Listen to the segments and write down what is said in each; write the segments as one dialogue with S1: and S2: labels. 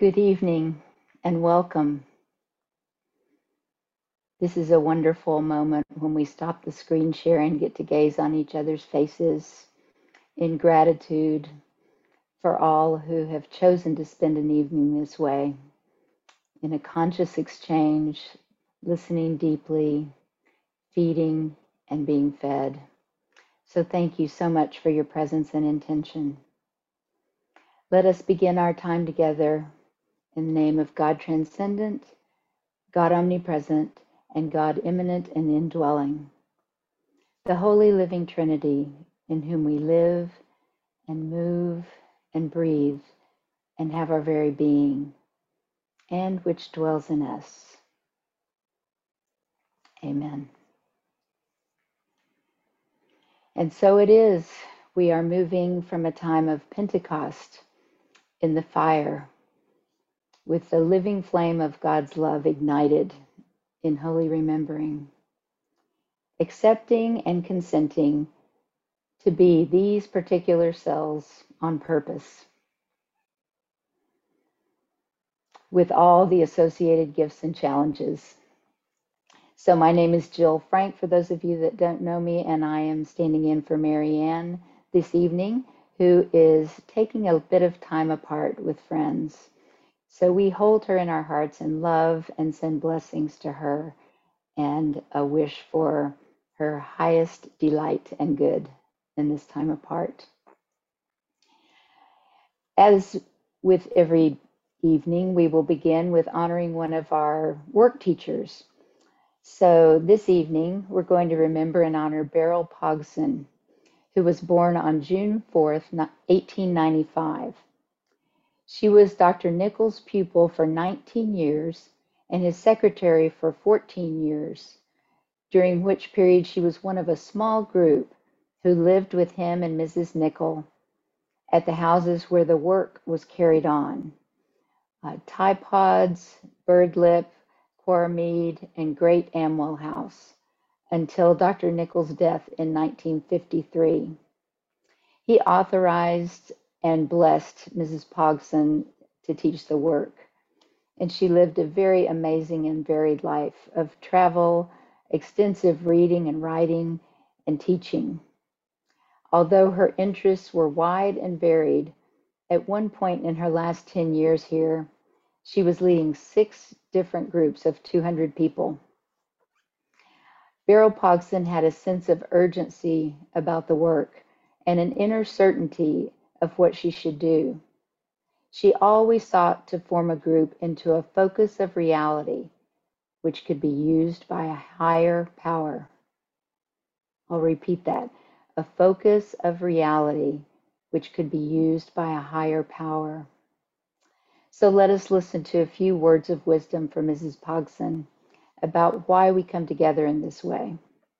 S1: Good evening and welcome. This is a wonderful moment when we stop the screen share and get to gaze on each other's faces in gratitude for all who have chosen to spend an evening this way, in a conscious exchange, listening deeply, feeding, and being fed. So thank you so much for your presence and intention. Let us begin our time together in the name of God Transcendent, God Omnipresent, and God Immanent and Indwelling, the Holy Living Trinity, in whom we live and move and breathe and have our very being, and which dwells in us. Amen. And so it is, we are moving from a time of Pentecost in the fire, with the living flame of God's love ignited in holy remembering, accepting and consenting to be these particular cells on purpose, with all the associated gifts and challenges. So my name is Jill Frank, for those of you that don't know me, and I am standing in for Marianne this evening, who is taking a bit of time apart with friends. So we hold her in our hearts in love and send blessings to her and a wish for her highest delight and good in this time apart. As with every evening, we will begin with honoring one of our work teachers. So this evening, we're going to remember and honor Beryl Pogson, who was born on June 4th, 1895. She was Dr. Nichols' pupil for 19 years and his secretary for 14 years, during which period she was one of a small group who lived with him and Mrs. Nichol at the houses where the work was carried on. Tye Pods, Birdlip, Quarrymead, and Great Amwell House, until Dr. Nichols' death in 1953. He authorized and blessed Mrs. Pogson to teach the work, and she lived a very amazing and varied life of travel, extensive reading and writing, and teaching. Although her interests were wide and varied, at one point in her last 10 years here, she was leading 6 different groups of 200 people. Beryl Pogson had a sense of urgency about the work and an inner certainty of what she should do. She always sought to form a group into a focus of reality, which could be used by a higher power. I'll repeat that. A focus of reality, which could be used by a higher power. So let us listen to a few words of wisdom from Mrs. Pogson about why we come together in this way.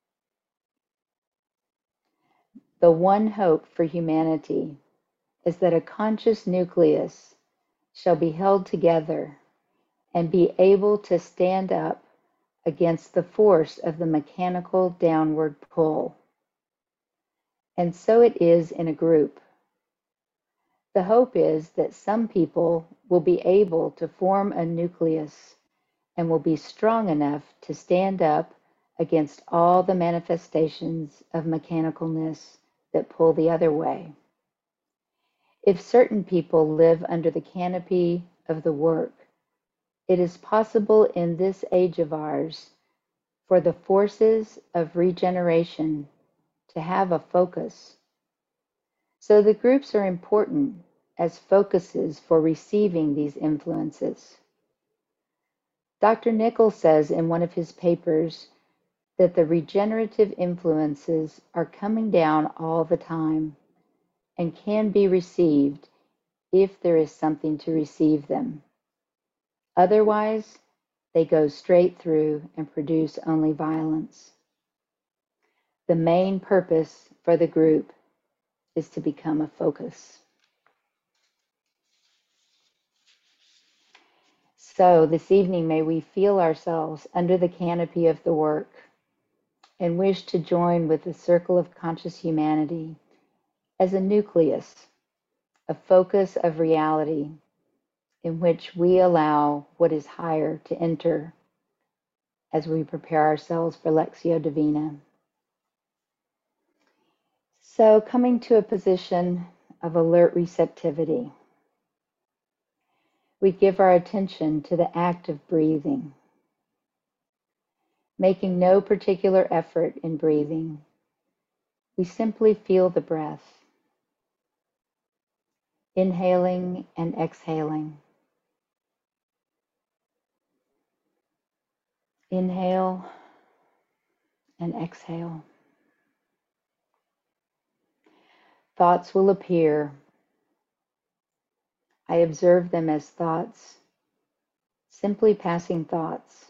S1: The one hope for humanity is that a conscious nucleus shall be held together and be able to stand up against the force of the mechanical downward pull. And so it is in a group. The hope is that some people will be able to form a nucleus and will be strong enough to stand up against all the manifestations of mechanicalness that pull the other way. If certain people live under the canopy of the work, it is possible in this age of ours for the forces of regeneration to have a focus. So the groups are important as focuses for receiving these influences. Dr. Nichols says in one of his papers that the regenerative influences are coming down all the time and can be received if there is something to receive them. Otherwise, they go straight through and produce only violence. The main purpose for the group is to become a focus. So this evening, may we feel ourselves under the canopy of the work and wish to join with the circle of conscious humanity as a nucleus, a focus of reality in which we allow what is higher to enter as we prepare ourselves for Lectio Divina. So, coming to a position of alert receptivity, we give our attention to the act of breathing, making no particular effort in breathing. We simply feel the breath, inhaling and exhaling. Inhale and exhale. Thoughts will appear. I observe them as thoughts, simply passing thoughts.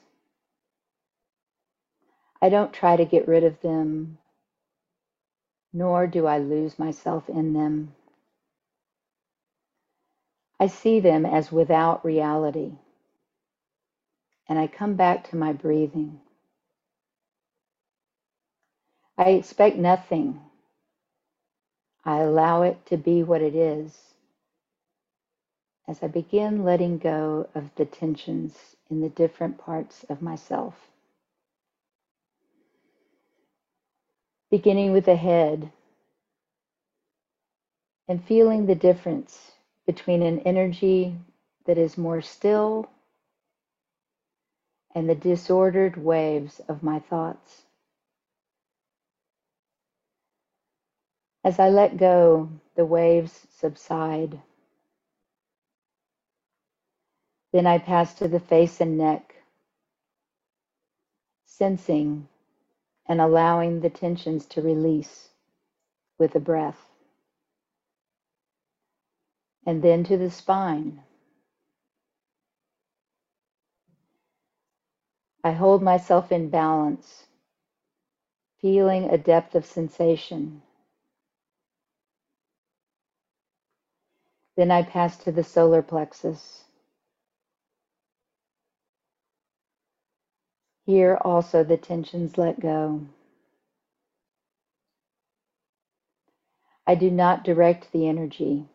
S1: I don't try to get rid of them, nor do I lose myself in them. I see them as without reality, and I come back to my breathing. I expect nothing. I allow it to be what it is as I begin letting go of the tensions in the different parts of myself. Beginning with the head and feeling the difference between an energy that is more still and the disordered waves of my thoughts. As I let go, the waves subside. Then I pass to the face and neck, sensing and allowing the tensions to release with a breath. And then to the spine. I hold myself in balance, feeling a depth of sensation. Then I pass to the solar plexus. Here also the tensions let go. I do not direct the energy.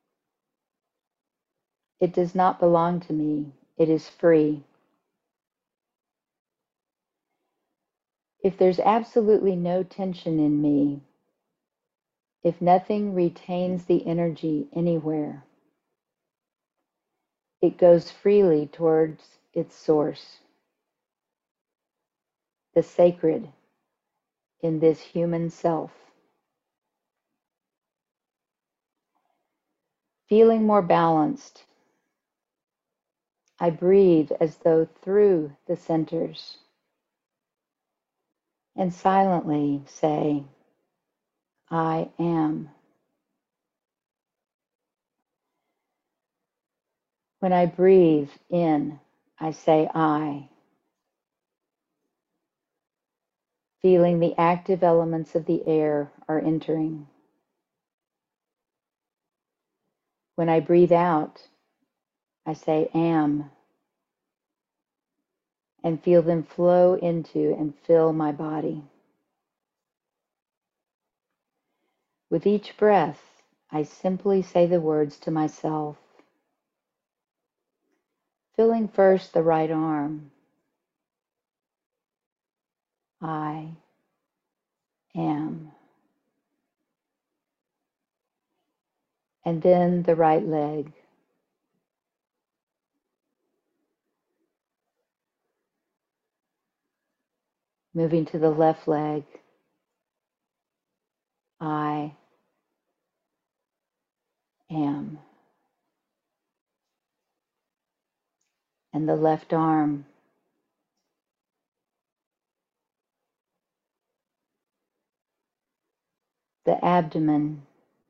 S1: It does not belong to me. It is free. If there's absolutely no tension in me, if nothing retains the energy anywhere, it goes freely towards its source, the sacred in this human self. Feeling more balanced, I breathe as though through the centers and silently say, I am. When I breathe in, I say I, feeling the active elements of the air are entering. When I breathe out, I say am, and feel them flow into and fill my body. With each breath, I simply say the words to myself, filling first the right arm. I am. And then the right leg. Moving to the left leg. I am. And the left arm. The abdomen.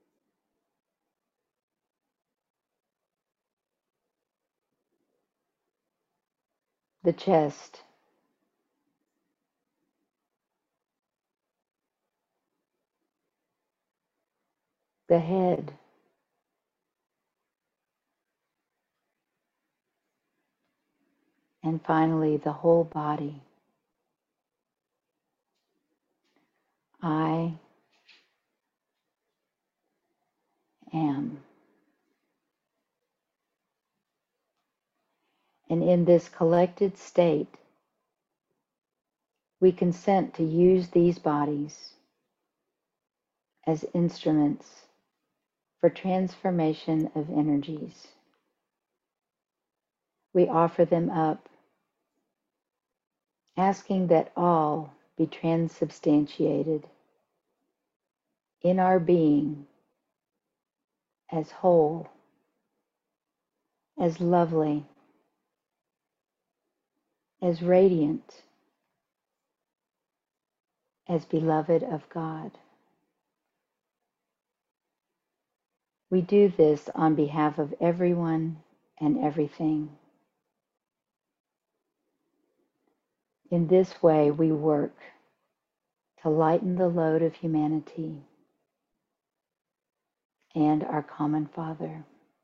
S1: The chest. The head. And finally, the whole body. I am. And in this collected state, we consent to use these bodies as instruments for transformation of energies. We offer them up, asking that all be transubstantiated in our being as whole, as lovely, as radiant, as beloved of God. We do this on behalf of everyone and everything. In this way, we work to lighten the load of humanity and our common Father.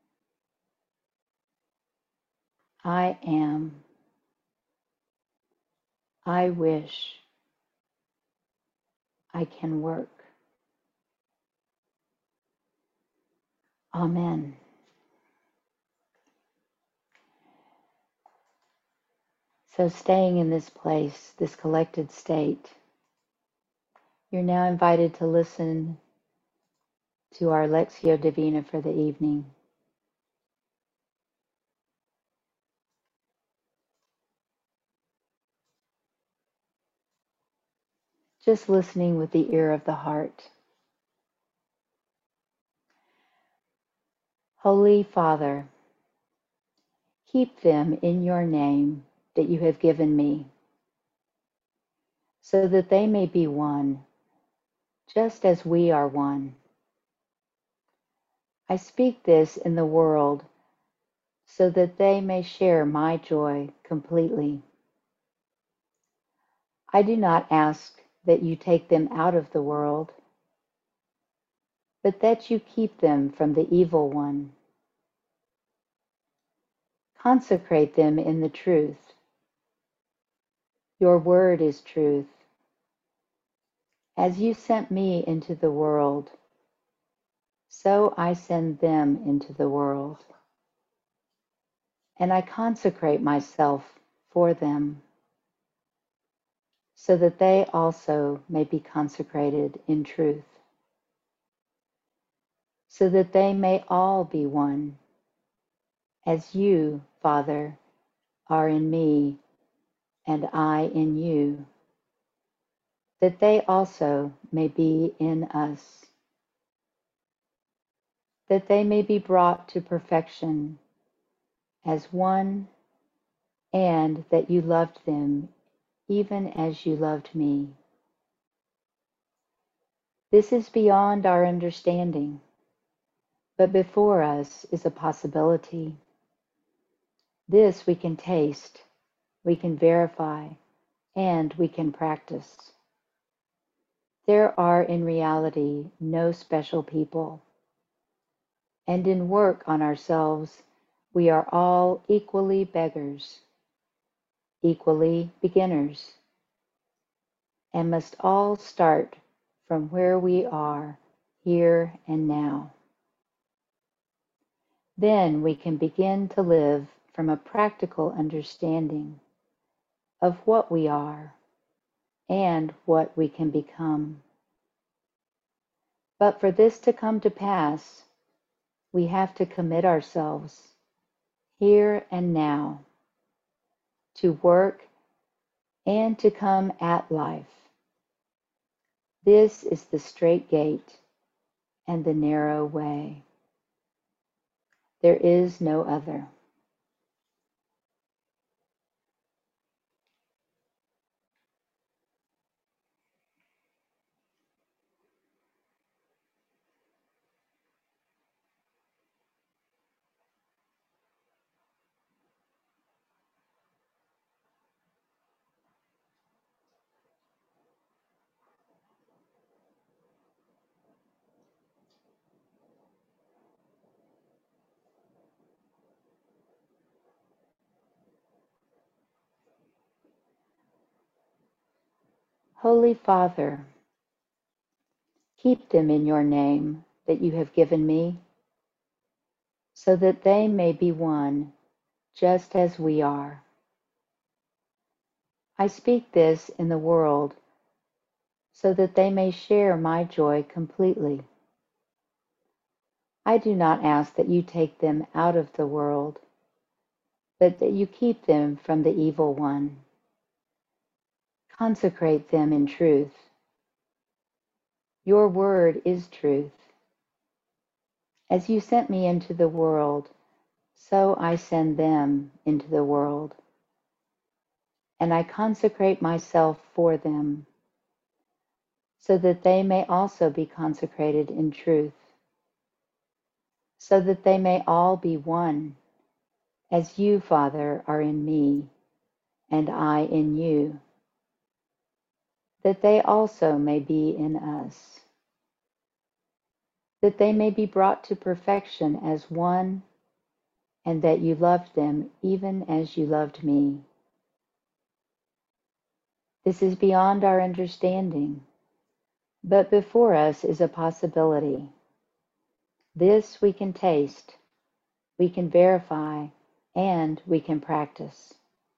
S1: I am. I wish. I can work. Amen. So staying in this place, this collected state, you're now invited to listen to our Lectio Divina for the evening. Just listening with the ear of the heart. Holy Father, keep them in your name that you have given me, so that they may be one, just as we are one. I speak this in the world so that they may share my joy completely. I do not ask that you take them out of the world, but that you keep them from the evil one. Consecrate them in the truth. Your word is truth. As you sent me into the world, so I send them into the world. And I consecrate myself for them, so that they also may be consecrated in truth, so that they may all be one, as you, Father, are in me and I in you, that they also may be in us, that they may be brought to perfection as one, and that you loved them even as you loved me. This is beyond our understanding, but before us is a possibility. This we can taste, we can verify, and we can practice. There are in reality no special people, and in work on ourselves we are all equally beggars, equally beginners, and must all start from where we are here and now. Then we can begin to live from a practical understanding of what we are and what we can become. But for this to come to pass, we have to commit ourselves here and now to work and to come at life. This is the straight gate and the narrow way. There is no other. Holy Father, keep them in your name that you have given me, so that they may be one, just as we are. I speak this in the world so that they may share my joy completely. I do not ask that you take them out of the world, but that you keep them from the evil one. Consecrate them in truth. Your word is truth. As you sent me into the world, so I send them into the world. And I consecrate myself for them, so that they may also be consecrated in truth, so that they may all be one, as you, Father, are in me, and I in you, that they also may be in us, that they may be brought to perfection as one, and that you loved them even as you loved me. This is beyond our understanding, but before us is a possibility. This we can taste, we can verify, and we can practice.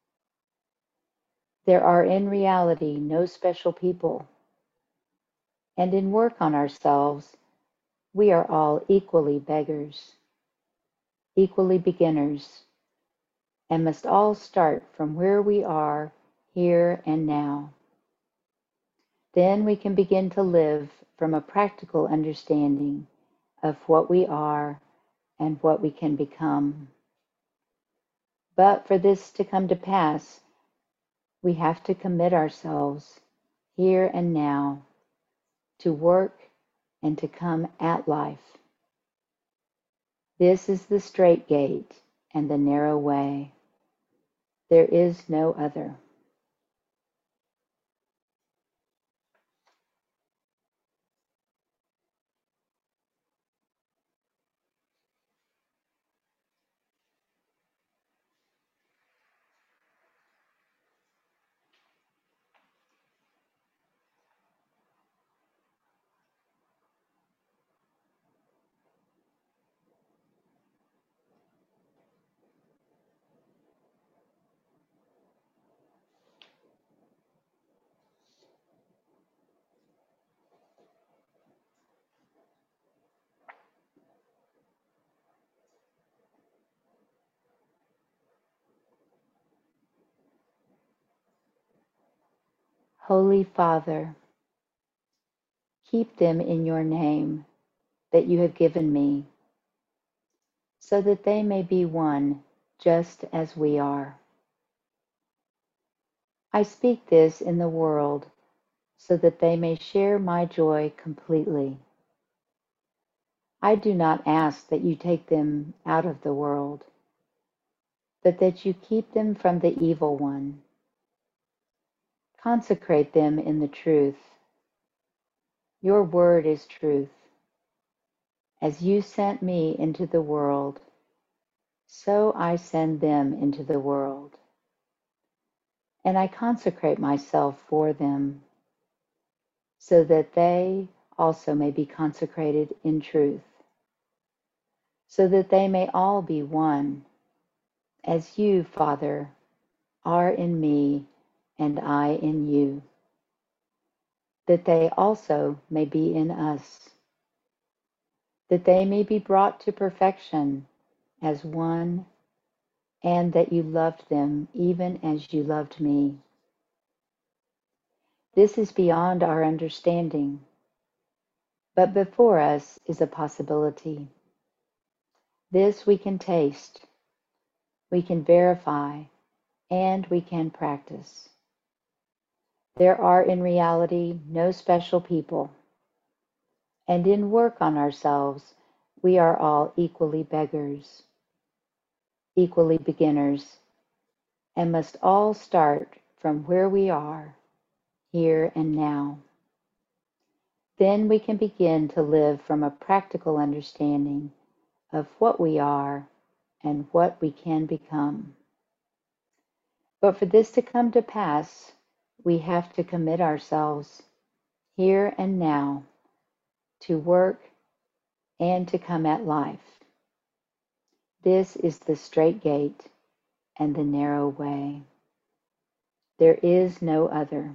S1: There are in reality no special people, and in work on ourselves, we are all equally beggars, equally beginners, and must all start from where we are here and now. Then we can begin to live from a practical understanding of what we are and what we can become. But for this to come to pass, we have to commit ourselves here and now to work and to come at life. This is the straight gate and the narrow way. There is no other. Holy Father, keep them in your name that you have given me, so that they may be one just as we are. I speak this in the world so that they may share my joy completely. I do not ask that you take them out of the world, but that you keep them from the evil one. Consecrate them in the truth. Your word is truth. As you sent me into the world, so I send them into the world. And I consecrate myself for them, so that they also may be consecrated in truth, so that they may all be one, as you, Father, are in me and I in you, that they also may be in us, that they may be brought to perfection as one, and that you loved them even as you loved me. This is beyond our understanding, but before us is a possibility. This we can taste, we can verify, and we can practice. There are in reality no special people, and in work on ourselves, we are all equally beggars, equally beginners, and must all start from where we are, here and now. Then we can begin to live from a practical understanding of what we are and what we can become. But for this to come to pass, we have to commit ourselves here and now to work and to come at life. This is the straight gate and the narrow way. There is no other.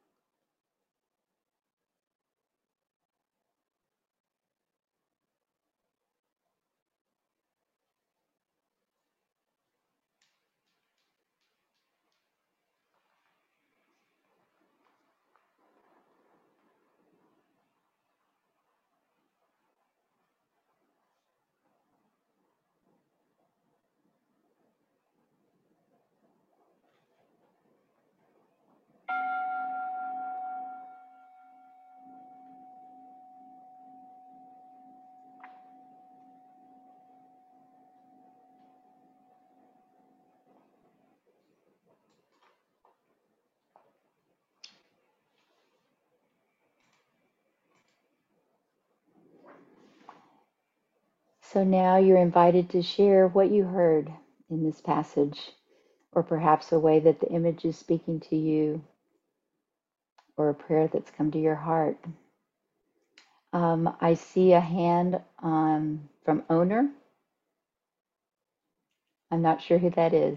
S1: So now you're invited to share what you heard in this passage, or perhaps a way that the image is speaking to you, or a prayer that's come to your heart. I see a hand from owner. I'm not sure who that is.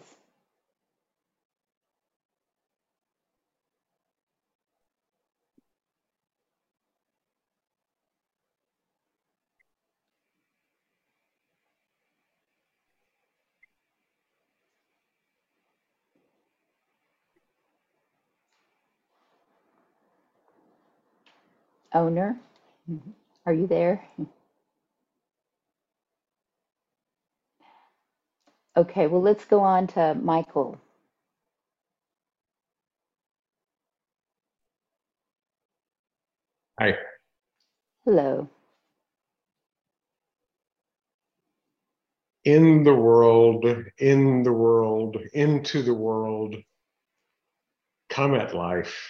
S1: Owner, are you there? Okay, well, let's go on to Michael.
S2: Hi.
S1: Hello.
S2: In the world, in the world, into the world, come at life.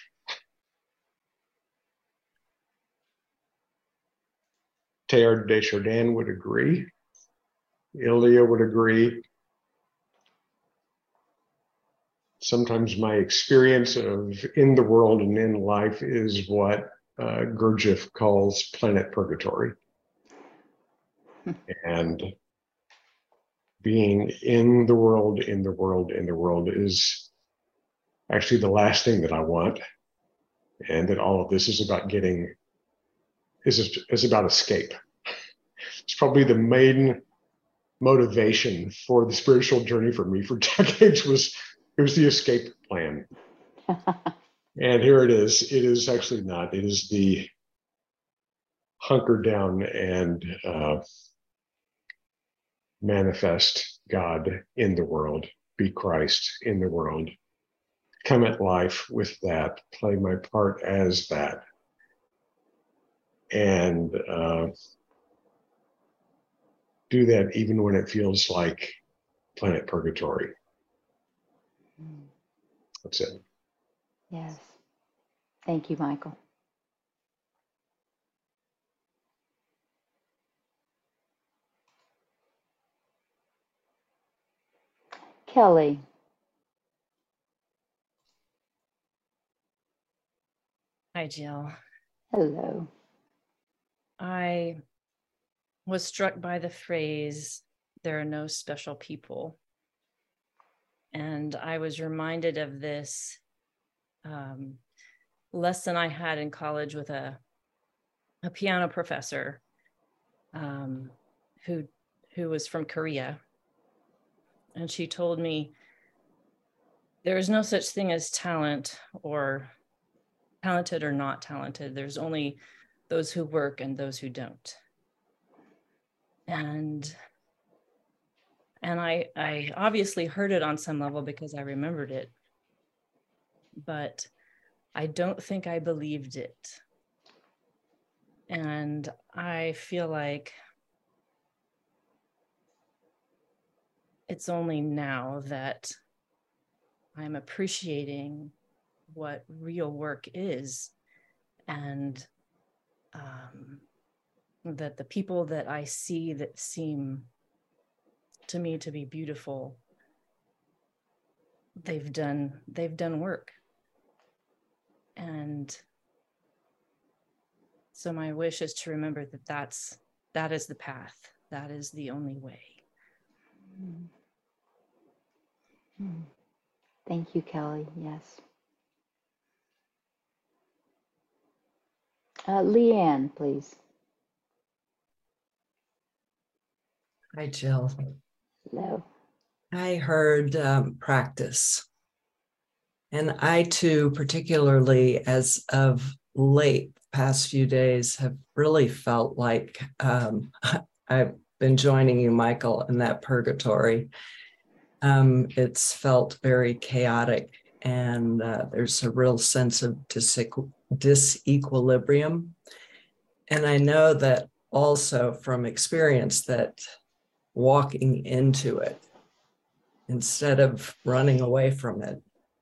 S2: Teilhard de Chardin would agree. Ilya would agree. Sometimes my experience of in the world and in life is what Gurdjieff calls planet purgatory. And being in the world, in the world, in the world is actually the last thing that I want. And that all of this is about is about escape. It's probably the main motivation for the spiritual journey for me for decades was it was the escape plan. And here it is. It is actually not. It is the hunker down and manifest God in the world, be Christ in the world, come at life with that, play my part as that, and do that even when it feels like planet purgatory. That's it.
S1: Yes. Thank you, Michael. Kelly.
S3: Hi, Jill.
S1: Hello.
S3: I was struck by the phrase, there are no special people. And I was reminded of this lesson I had in college with a piano professor who was from Korea. And she told me, there is no such thing as talent or talented or not talented. There's only those who work and those who don't. And I obviously heard it on some level because I remembered it, but I don't think I believed it. And I feel like it's only now that I'm appreciating what real work is, and that the people that I see that seem to me to be beautiful, they've done work. And so my wish is to remember that that is the path, that is the only way.
S1: Thank you, Kelly. Yes. Leanne, please.
S4: Hi, Jill.
S1: Hello.
S4: I heard practice. And I too, particularly as of late, past few days, have really felt like I've been joining you, Michael, in that purgatory. It's felt very chaotic, and there's a real sense of disequilibrium. And I know that also from experience that walking into it instead of running away from it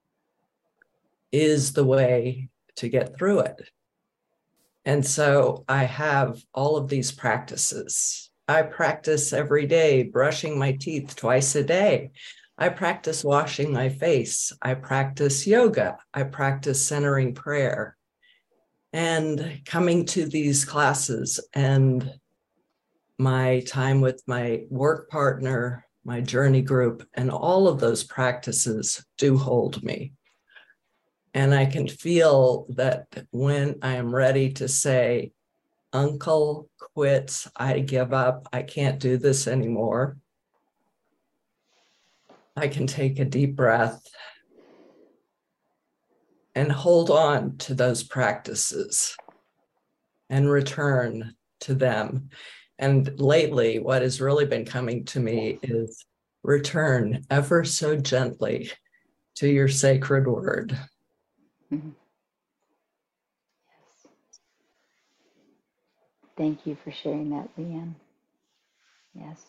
S4: is the way to get through it. And so I have all of these practices. I practice every day, brushing my teeth twice a day. I practice washing my face. I practice yoga. I practice centering prayer. And coming to these classes and my time with my work partner, my journey group, and all of those practices do hold me. And I can feel that when I am ready to say, Uncle quits, I give up, I can't do this anymore, I can take a deep breath and hold on to those practices and return to them. And lately, what has really been coming to me is return ever so gently to your sacred word.
S1: Mm-hmm. Yes. Thank you for sharing that, Leanne. Yes.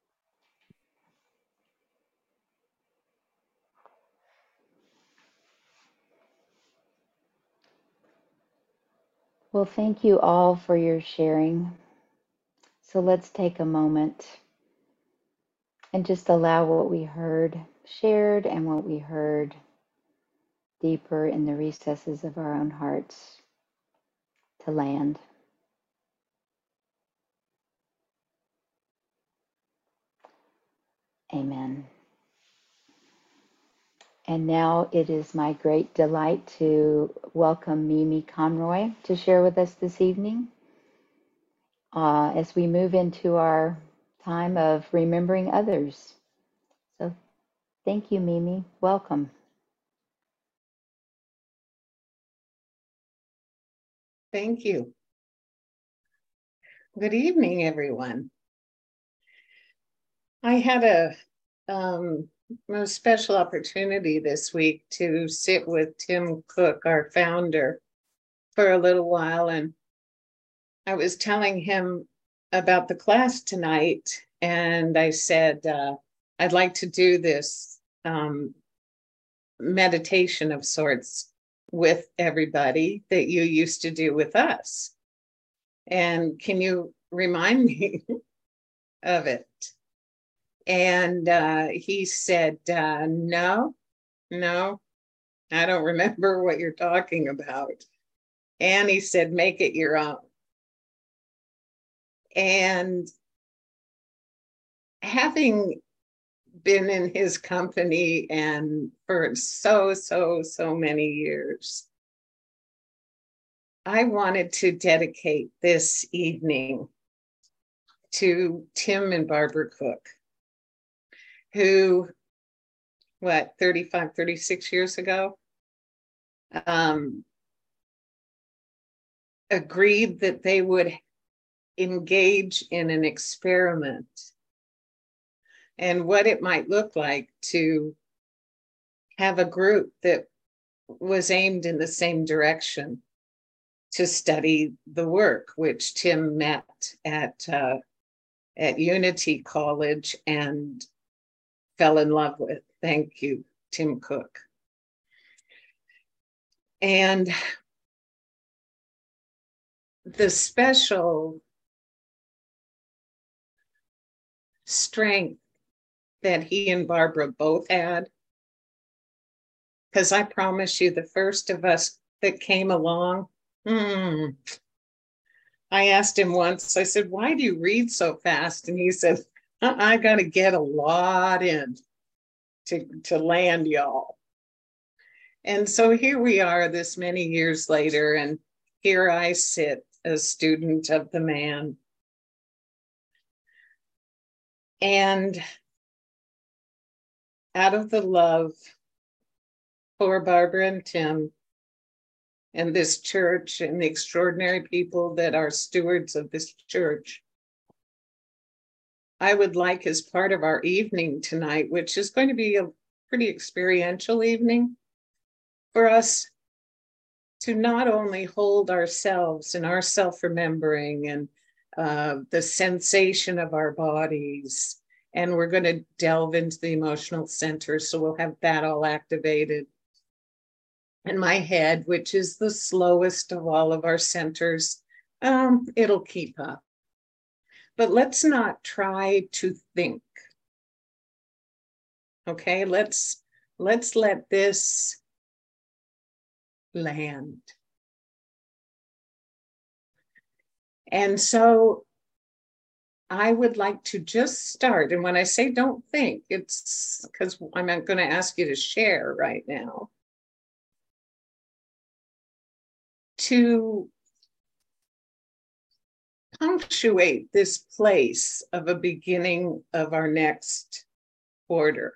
S1: Well, thank you all for your sharing. So let's take a moment and just allow what we heard shared and what we heard deeper in the recesses of our own hearts to land. Amen. And now it is my great delight to welcome Mimi Conroy to share with us this evening as we move into our time of remembering others. So thank you, Mimi. Welcome.
S5: Thank you. Good evening, everyone. I had a most special opportunity this week to sit with Tim Cook, our founder, for a little while. And I was telling him about the class tonight. And I said, I'd like to do this meditation of sorts with everybody that you used to do with us. And can you remind me of it? And he said, no, I don't remember what you're talking about. And he said, make it your own. And having been in his company and for so many years, I wanted to dedicate this evening to Tim and Barbara Cook, who, 36 years ago, agreed that they would engage in an experiment and what it might look like to have a group that was aimed in the same direction to study the work, which Tim met at Unity College and fell in love with. Thank you, Tim Cook. And the special strength that he and Barbara both had, because I promise you, the first of us that came along, I asked him once, I said, why do you read so fast? And he said, I got to get a lot in. to land y'all. And so here we are this many years later, and here I sit, a student of the man. And out of the love for Barbara and Tim and this church and the extraordinary people that are stewards of this church, I would like, as part of our evening tonight, which is going to be a pretty experiential evening, for us to not only hold ourselves and our self-remembering and the sensation of our bodies, and we're going to delve into the emotional center, so we'll have that all activated. And my head, which is the slowest of all of our centers, it'll keep up. But let's not try to think. Okay, let's let this land. And so I would like to just start. And when I say don't think, it's because I'm not going to ask you to share right now. To punctuate this place of a beginning of our next quarter.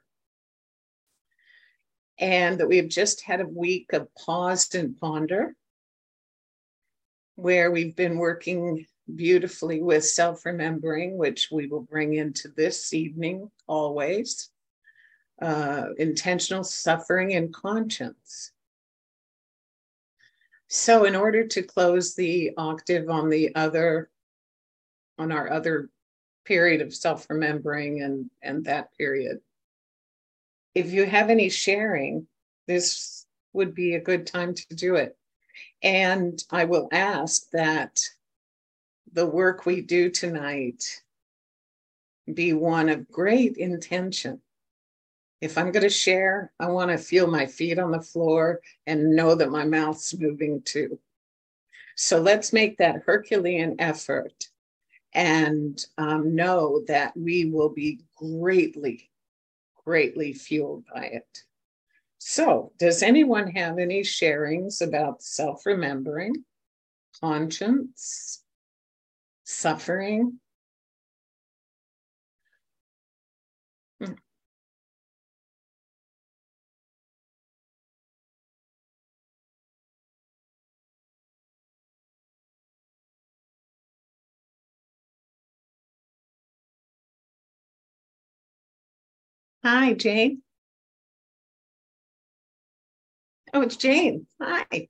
S5: And that we've just had a week of pause and ponder, where we've been working beautifully with self-remembering, which we will bring into this evening always, intentional suffering and conscience. So in order to close the octave on our other period of self-remembering and that period, if you have any sharing, this would be a good time to do it. And I will ask that the work we do tonight be one of great intention. If I'm going to share, I want to feel my feet on the floor and know that my mouth's moving too. So let's make that Herculean effort and know that we will be greatly fueled by it. So, does anyone have any sharings about self-remembering, conscience, suffering? Hi, Jane. Oh, it's Jane. Hi.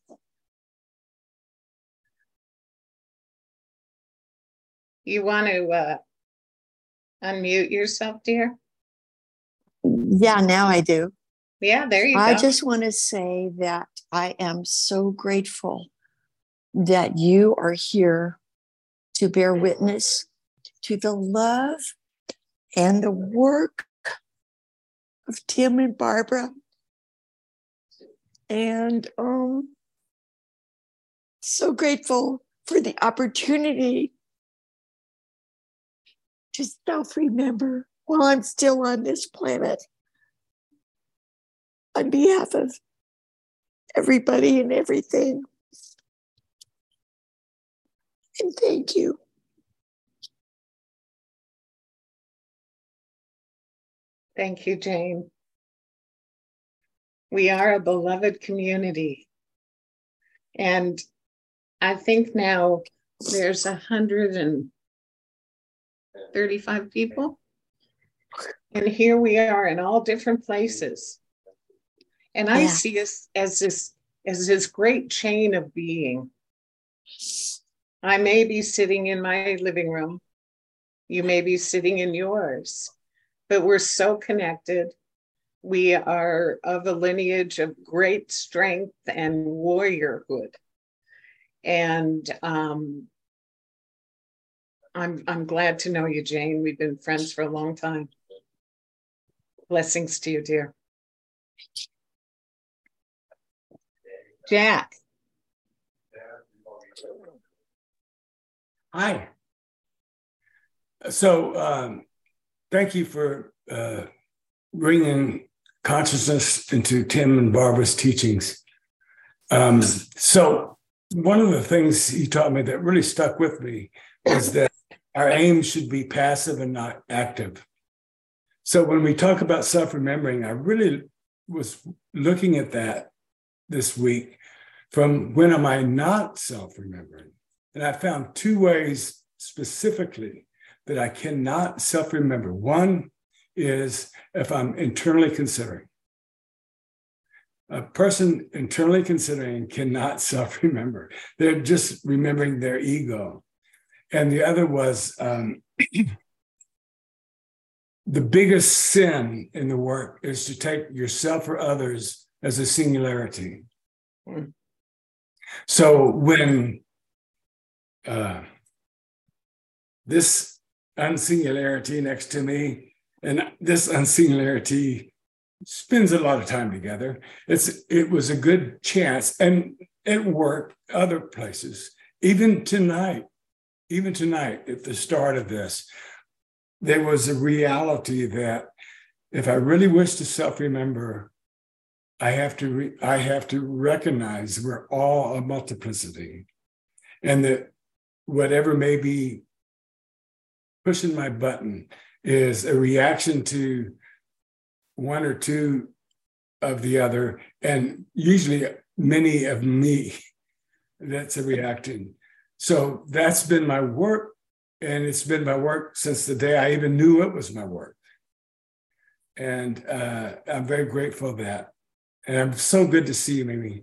S5: You want to unmute yourself, dear?
S6: Yeah, now I do.
S5: Yeah, there you
S6: I
S5: go.
S6: just want to say that I am so grateful that you are here to bear witness to the love and the work of Tim and Barbara. And so grateful for the opportunity to self-remember while I'm still on this planet, on behalf of everybody and everything. And thank you.
S5: Thank you, Jane. We are a beloved community. And I think now there's 135 people. And here we are in all different places. And I see us as this great chain of being. I may be sitting in my living room. You may be sitting in yours. But we're so connected. We are of a lineage of great strength and warriorhood. And I'm glad to know you, Jane. We've been friends for a long time. Blessings to you, dear. Jack.
S7: Hi. So thank you for bringing consciousness into Tim and Barbara's teachings. So one of the things he taught me that really stuck with me is that our aim should be passive and not active. So when we talk about self-remembering, I really was looking at that this week from when am I not self-remembering? And I found two ways specifically that I cannot self-remember. One is if I'm internally considering. A person internally considering cannot self-remember. They're just remembering their ego. And the other was the biggest sin in the work is to take yourself or others as a singularity. So when this unsingularity next to me and this unsingularity spends a lot of time together, it was a good chance, and at work, other places, even tonight at the start of this, there was a reality that if I really wish to self-remember, I have to recognize we're all a multiplicity, and that whatever may be pushing my button is a reaction to one or two of the other, and usually many of me. That's a reaction. So that's been my work, and it's been my work since the day I even knew it was my work. And I'm very grateful for that. And I'm so good to see you, Mimi.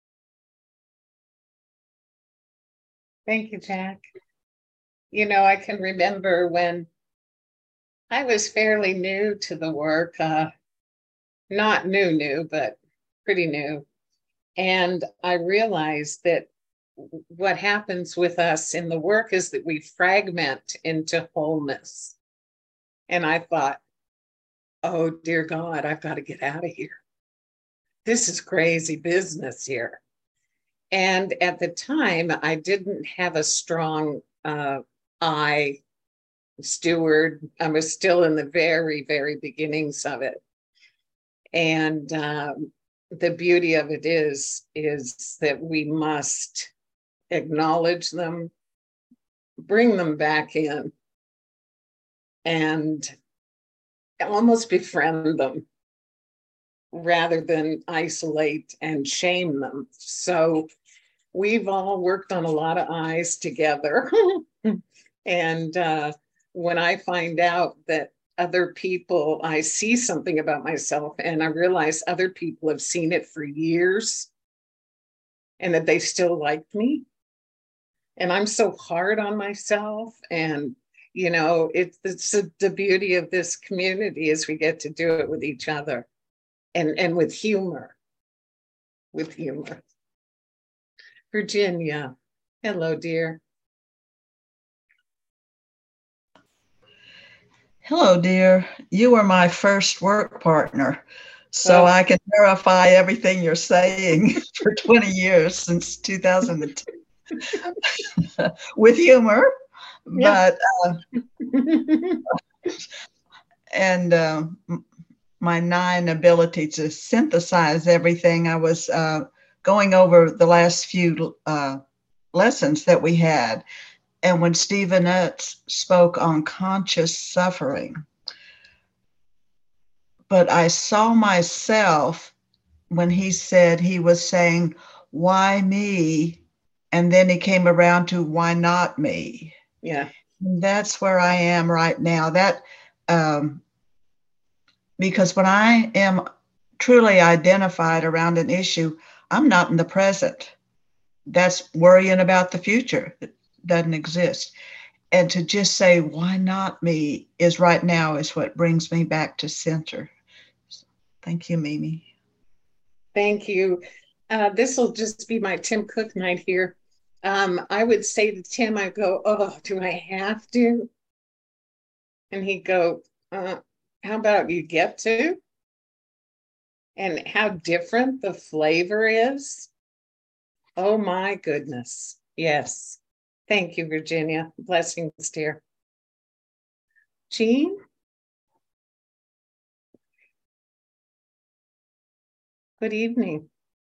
S5: Thank you, Jack. You know, I can remember when I was fairly new to the work, not new, but pretty new. And I realized that what happens with us in the work is that we fragment into wholeness. And I thought, oh, dear God, I've got to get out of here. This is crazy business here. And at the time, I didn't have a strong eye steward. I was still in the very, very beginnings of it. And the beauty of it is that we must acknowledge them, bring them back in, and almost befriend them rather than isolate and shame them. So we've all worked on a lot of eyes together. And when I find out that other people, I see something about myself and I realize other people have seen it for years and that they still like me. And I'm so hard on myself. And, you know, it's the beauty of this community is we get to do it with each other and with humor, Virginia, hello, dear.
S8: Hello, dear. You were my first work partner, so I can verify everything you're saying for 20 years, since 2002, with humor, but and my 9 ability to synthesize everything. I was going over the last few lessons that we had. And when Stephen Utz spoke on conscious suffering, but I saw myself when he said, he was saying, why me? And then he came around to why not me?
S5: Yeah.
S8: And that's where I am right now. That because when I am truly identified around an issue, I'm not in the present. That's worrying about the future. Doesn't exist. And to just say, why not me, is right now is what brings me back to center. So, thank you, Mimi.
S5: Thank you. This will just be my Tim Cook night here. I would say to Tim, I go, oh, do I have to? And he'd go, how about you get to? And how different the flavor is. Oh my goodness. Yes. Thank you, Virginia. Blessings, dear. Jean? Good evening.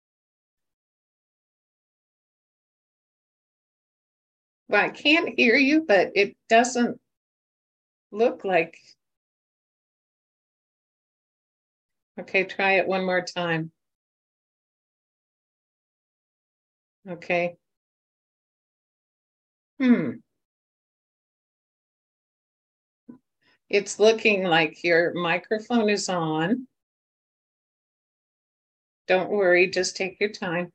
S5: Well, I can't hear you, but it doesn't look like. Okay, try it one more time. Okay. It's looking like your microphone is on. Don't worry, just take your time.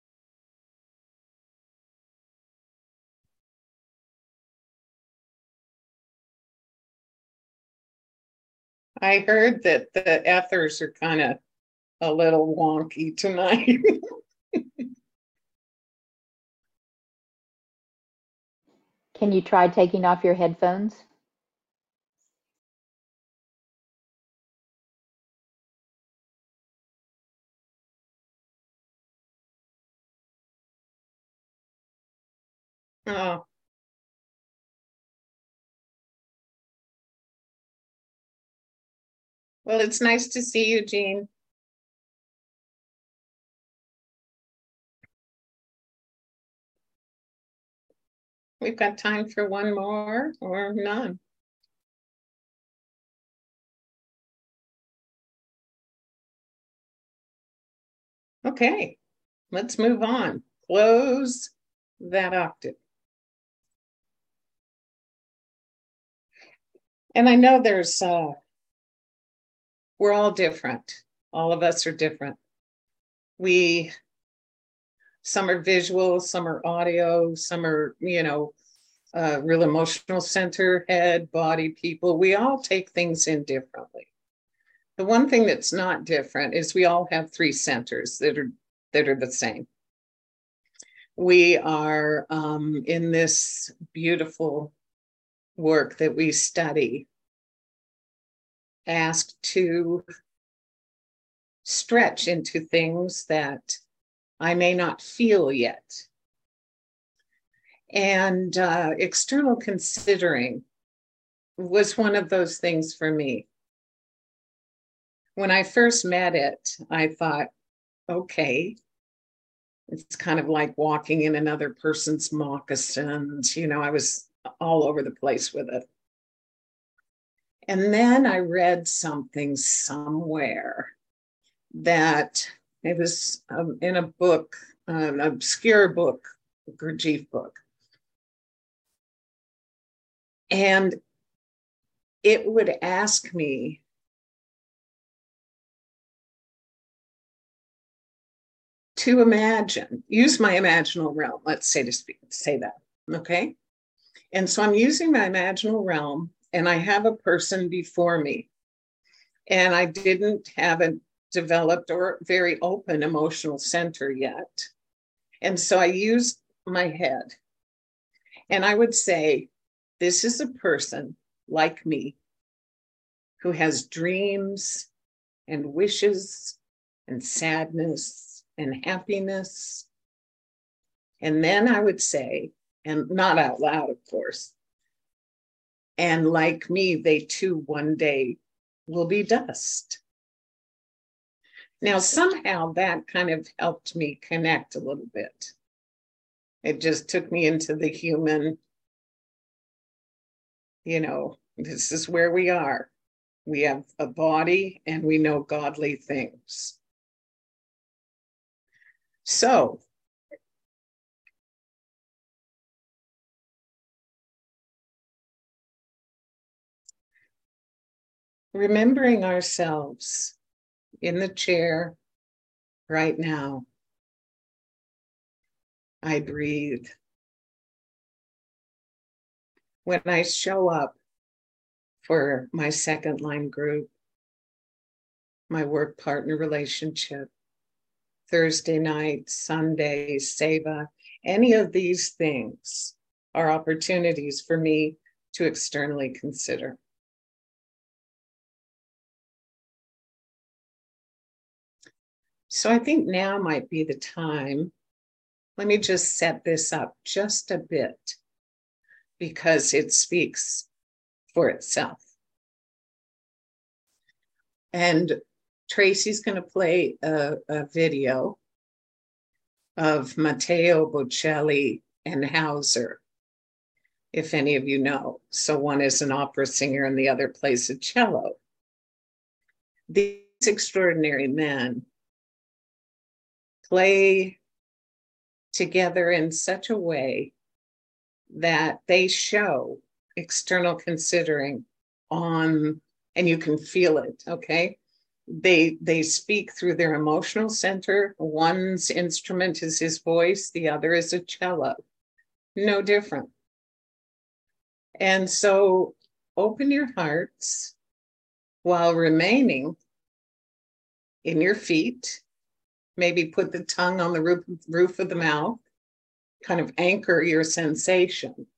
S5: I heard that the ethers are kind of a little wonky tonight.
S1: Can you try taking off your headphones?
S5: Oh. Well, it's nice to see you, Jean. We've got time for one more or none. Okay, let's move on. Close that octave. And I know there's, we're all different. All of us are different. Some are visual, some are audio, some are, real emotional center, head, body people. We all take things in differently. The one thing that's not different is we all have three centers that are the same. We are in this beautiful work that we study, asked to stretch into things that I may not feel yet. And external considering was one of those things for me. When I first met it, I thought, okay, it's kind of like walking in another person's moccasins. I was all over the place with it. And then I read something somewhere that it was in a book, an obscure book, a Gurdjieff book. And it would ask me to imagine, use my imaginal realm, let's say that, okay? And so I'm using my imaginal realm, and I have a person before me, and I didn't have a developed or very open emotional center yet. And so I used my head, and I would say, this is a person like me who has dreams and wishes and sadness and happiness. And then I would say, and not out loud, of course, and like me, they too one day will be dust. Now, somehow that kind of helped me connect a little bit. It just took me into the human, this is where we are. We have a body and we know godly things. So, remembering ourselves in the chair right now, I breathe. When I show up for my second line group, my work partner relationship, Thursday night, Sunday, Seva, any of these things are opportunities for me to externally consider. So I think now might be the time. Let me just set this up just a bit because it speaks for itself. And Tracy's going to play a video of Matteo Bocelli and Hauser, if any of you know. So one is an opera singer and the other plays a cello. These extraordinary men play together in such a way that they show external considering on, and you can feel it, okay? They speak through their emotional center. One's instrument is his voice, the other is a cello. No different. And so open your hearts while remaining in your feet. Maybe put the tongue on the roof of the mouth, kind of anchor your sensation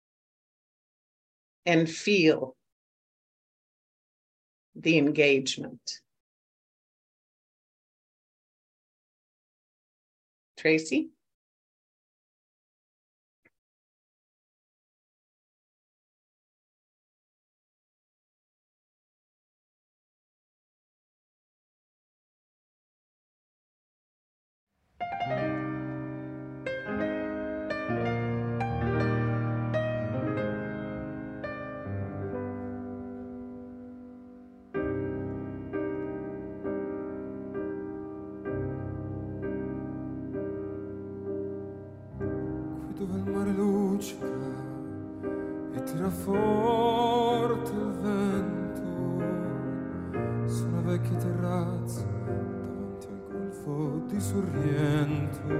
S5: and feel the engagement. Tracy?
S9: Dove il mare luccica e tira forte il vento su una vecchia terrazza davanti al golfo di Sorrento.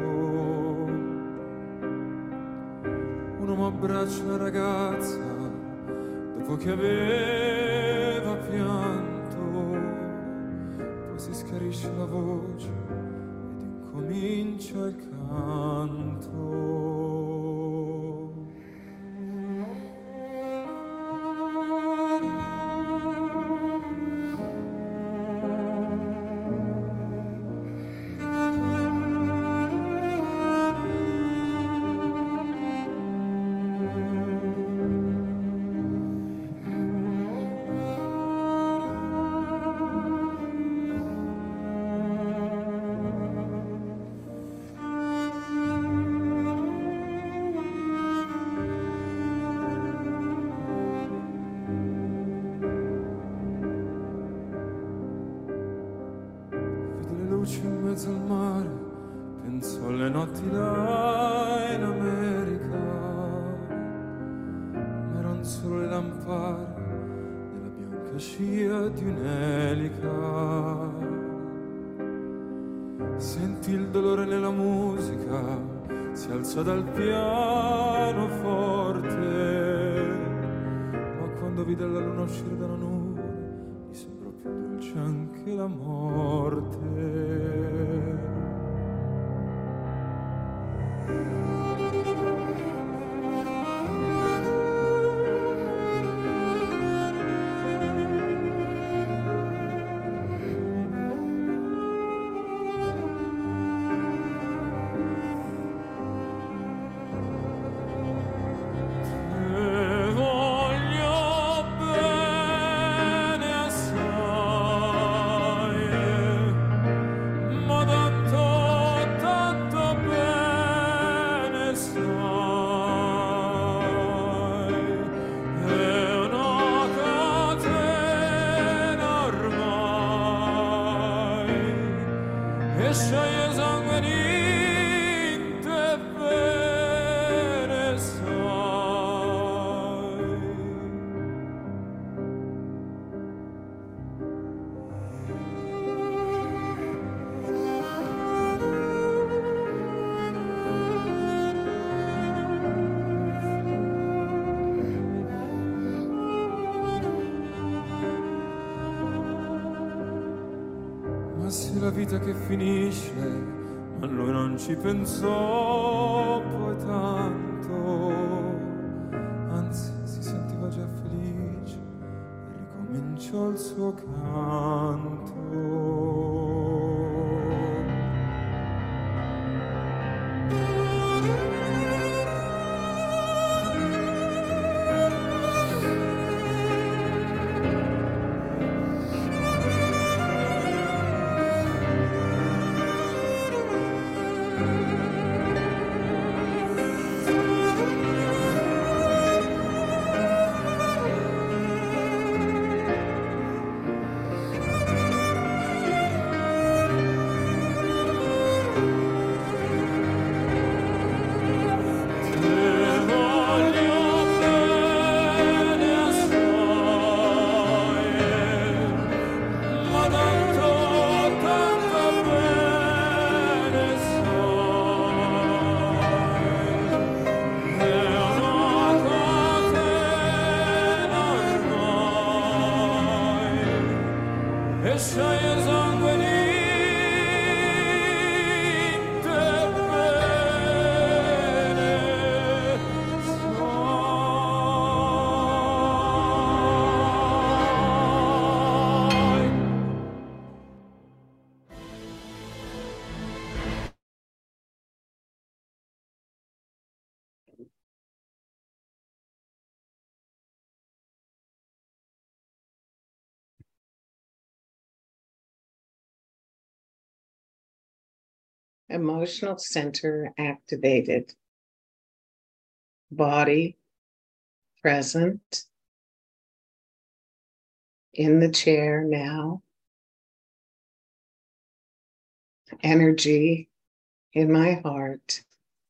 S9: Un uomo abbraccia una ragazza dopo che aveva pianto, poi si schiarisce la voce ed incomincia il canto. In mezzo al mare, penso alle notti là in America, ma erano solo le lampade nella bianca scia di un'elica. Sentì il dolore nella musica, si alzò dal pianoforte, ma quando vide la luna uscire dalla nube, gli sembrò più dolce anche la morte. La vita che finisce, ma lui non ci pensò poi tanto, anzi si sentiva già felice e ricominciò il suo canto.
S5: Emotional center activated. Body present in the chair now. Energy in my heart.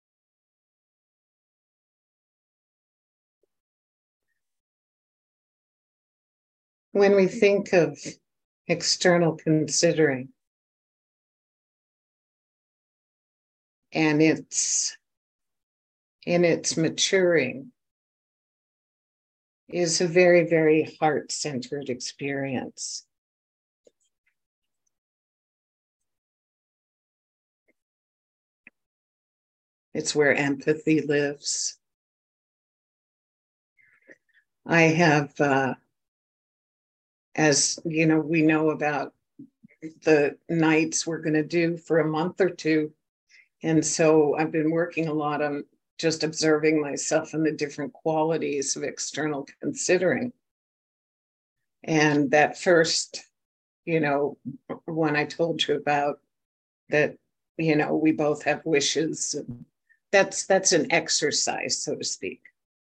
S5: When we think of external considering, and it's in its maturing, is a very, very heart-centered experience. It's where empathy lives. I have, as you know, we know about the nights we're going to do for a month or two. And so I've been working a lot on just observing myself and the different qualities of external considering. And that first, one I told you about, that, we both have wishes. And that's an exercise, so to speak.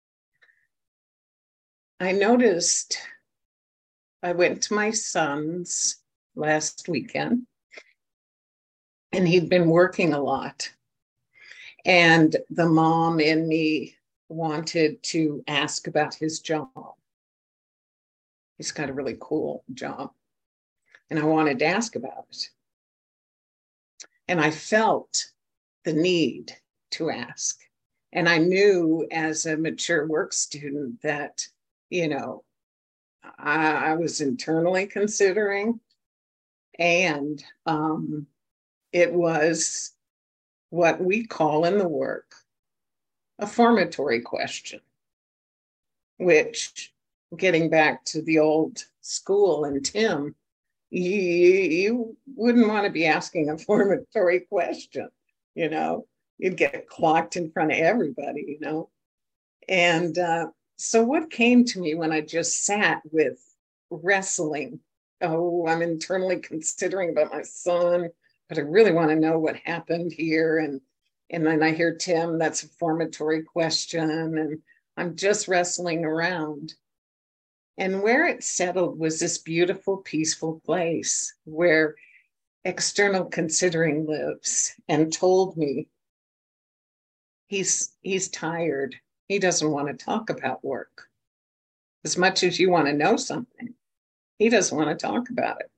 S5: I noticed I went to my son's last weekend, and he'd been working a lot. And the mom in me wanted to ask about his job. He's got a really cool job. And I wanted to ask about it. And I felt the need to ask. And I knew as a mature work student that, I was internally considering. And it was what we call in the work a formatory question, which, getting back to the old school and Tim, you wouldn't want to be asking a formatory question, you'd get clocked in front of everybody, And so what came to me when I just sat with wrestling, I'm internally considering about my son, but I really want to know what happened here. And then I hear Tim, that's a formatory question. And I'm just wrestling around. And where it settled was this beautiful, peaceful place where external considering lives, and told me he's tired. He doesn't want to talk about work. As much as you want to know something, he doesn't want to talk about it.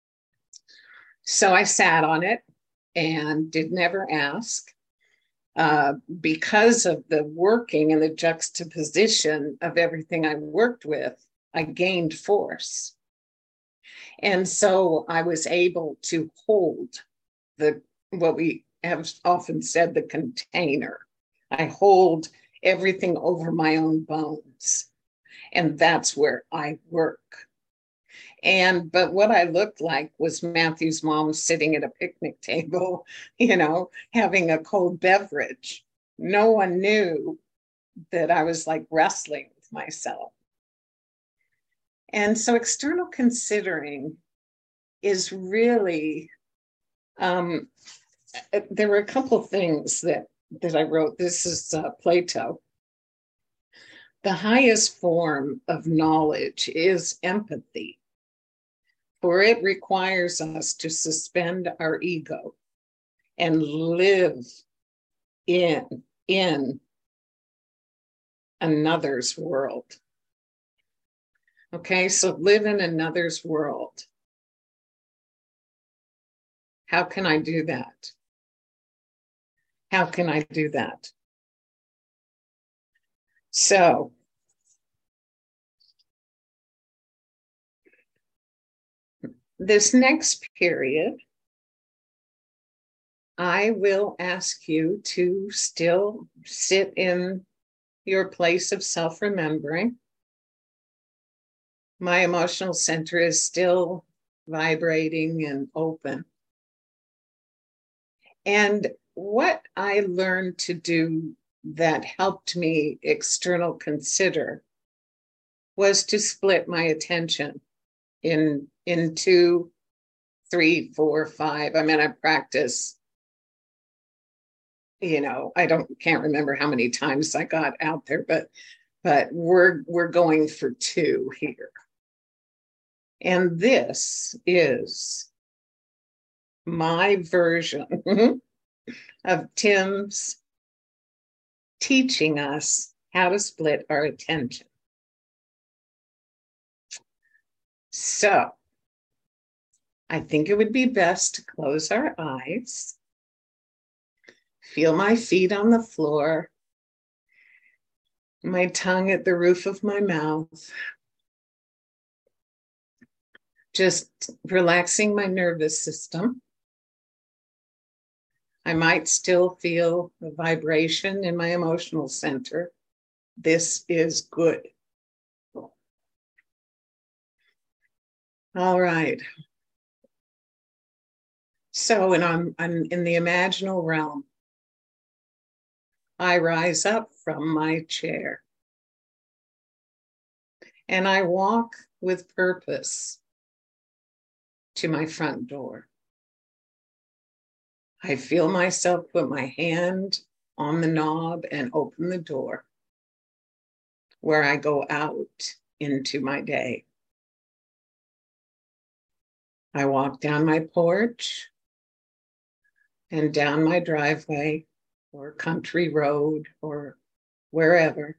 S5: So I sat on it and did never ask. Because of the working and the juxtaposition of everything I worked with, I gained force. And so I was able to hold what we have often said, the container. I hold everything over my own bones. And that's where I work. But what I looked like was Matthew's mom sitting at a picnic table, having a cold beverage. No one knew that I was like wrestling with myself. And so external considering is really, there were a couple of things that I wrote. This is Plato. The highest form of knowledge is empathy, for it requires us to suspend our ego and live in another's world. Okay, so live in another's world. How can I do that? How can I do that? So, this next period, I will ask you to still sit in your place of self-remembering. My emotional center is still vibrating and open. And what I learned to do that helped me external consider was to split my attention in 2, 3, 4, 5. I practice I can't remember how many times I got out there, but we're going for 2 here. And this is my version of Tim's teaching us how to split our attention. So I think it would be best to close our eyes, feel my feet on the floor, my tongue at the roof of my mouth, just relaxing my nervous system. I might still feel the vibration in my emotional center. This is good. All right. So, and I'm in the imaginal realm. I rise up from my chair and I walk with purpose to my front door. I feel myself put my hand on the knob and open the door where I go out into my day. I walk down my porch and down my driveway or country road or wherever.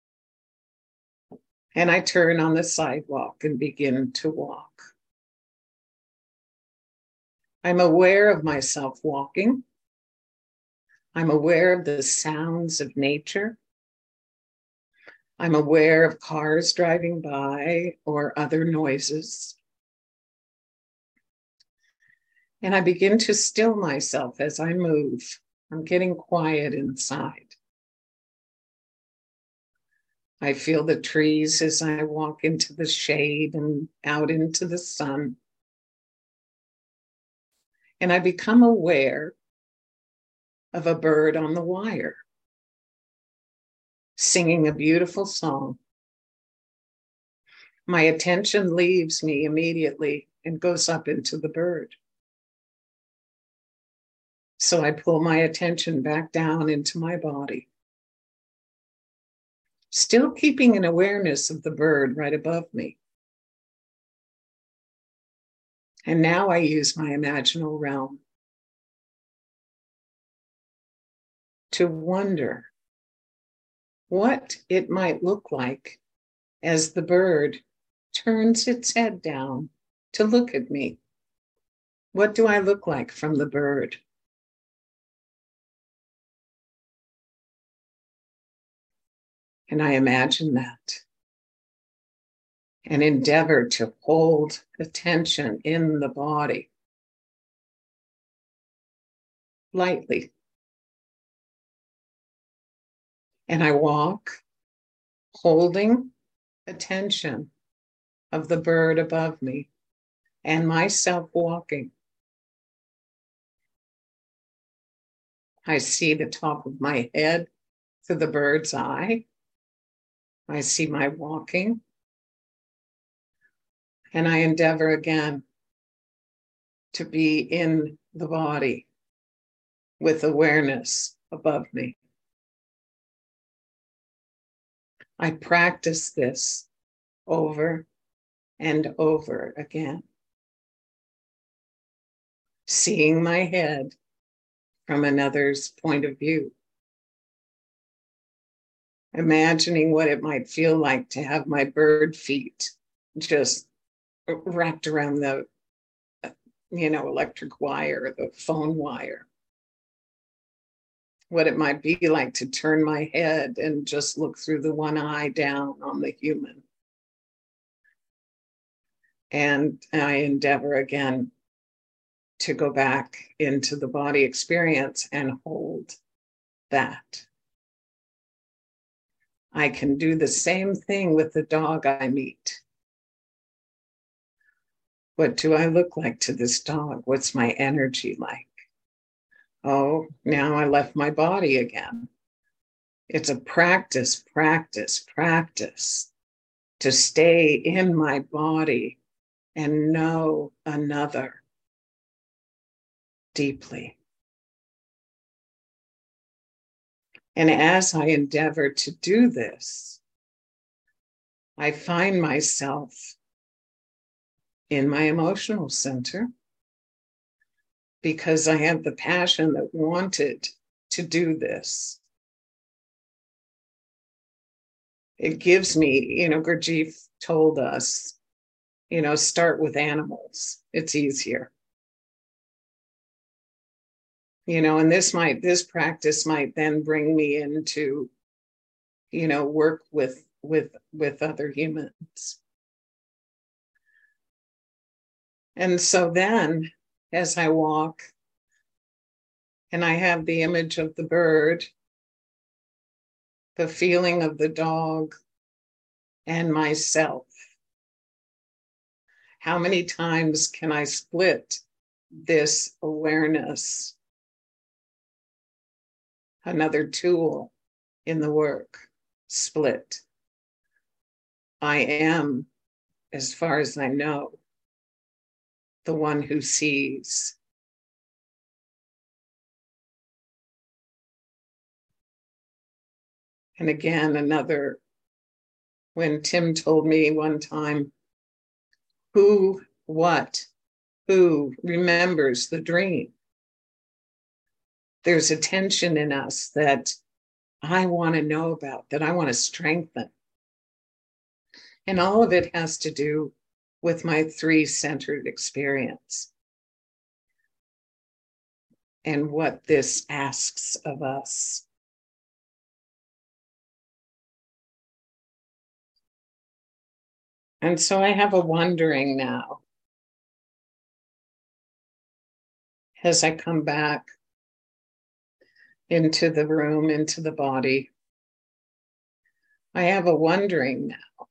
S5: And I turn on the sidewalk and begin to walk. I'm aware of myself walking. I'm aware of the sounds of nature. I'm aware of cars driving by or other noises. And I begin to still myself as I move. I'm getting quiet inside. I feel the trees as I walk into the shade and out into the sun. And I become aware of a bird on the wire, singing a beautiful song. My attention leaves me immediately and goes up into the bird. So I pull my attention back down into my body, still keeping an awareness of the bird right above me. And now I use my imaginal realm to wonder what it might look like as the bird turns its head down to look at me. What do I look like from the bird? And I imagine that and endeavor to hold attention in the body lightly. And I walk, holding attention of the bird above me and myself walking. I see the top of my head through the bird's eye. I see my walking. And I endeavor again to be in the body with awareness above me. I practice this over and over again, seeing my head from another's point of view, imagining what it might feel like to have my bird feet just wrapped around the, electric wire, the phone wire. What it might be like to turn my head and just look through the one eye down on the human. And I endeavor again to go back into the body experience and hold that. I can do the same thing with the dog I meet. What do I look like to this dog? What's my energy like? Oh, now I left my body again. It's a practice to stay in my body and know another deeply. And as I endeavor to do this, I find myself in my emotional center because I have the passion that wanted to do this. It gives me, Gurdjieff told us, start with animals. It's easier. And this practice might then bring me into, work with other humans. And so then, as I walk, and I have the image of the bird, the feeling of the dog, and myself. How many times can I split this awareness? Another tool in the work, split. I am, as far as I know, the one who sees. And again, when Tim told me one time, who remembers the dream? There's a tension in us that I want to know about, that I want to strengthen. And all of it has to do with my 3-centered experience and what this asks of us. And so I have a wondering now as I come back into the room, into the body. I have a wondering now.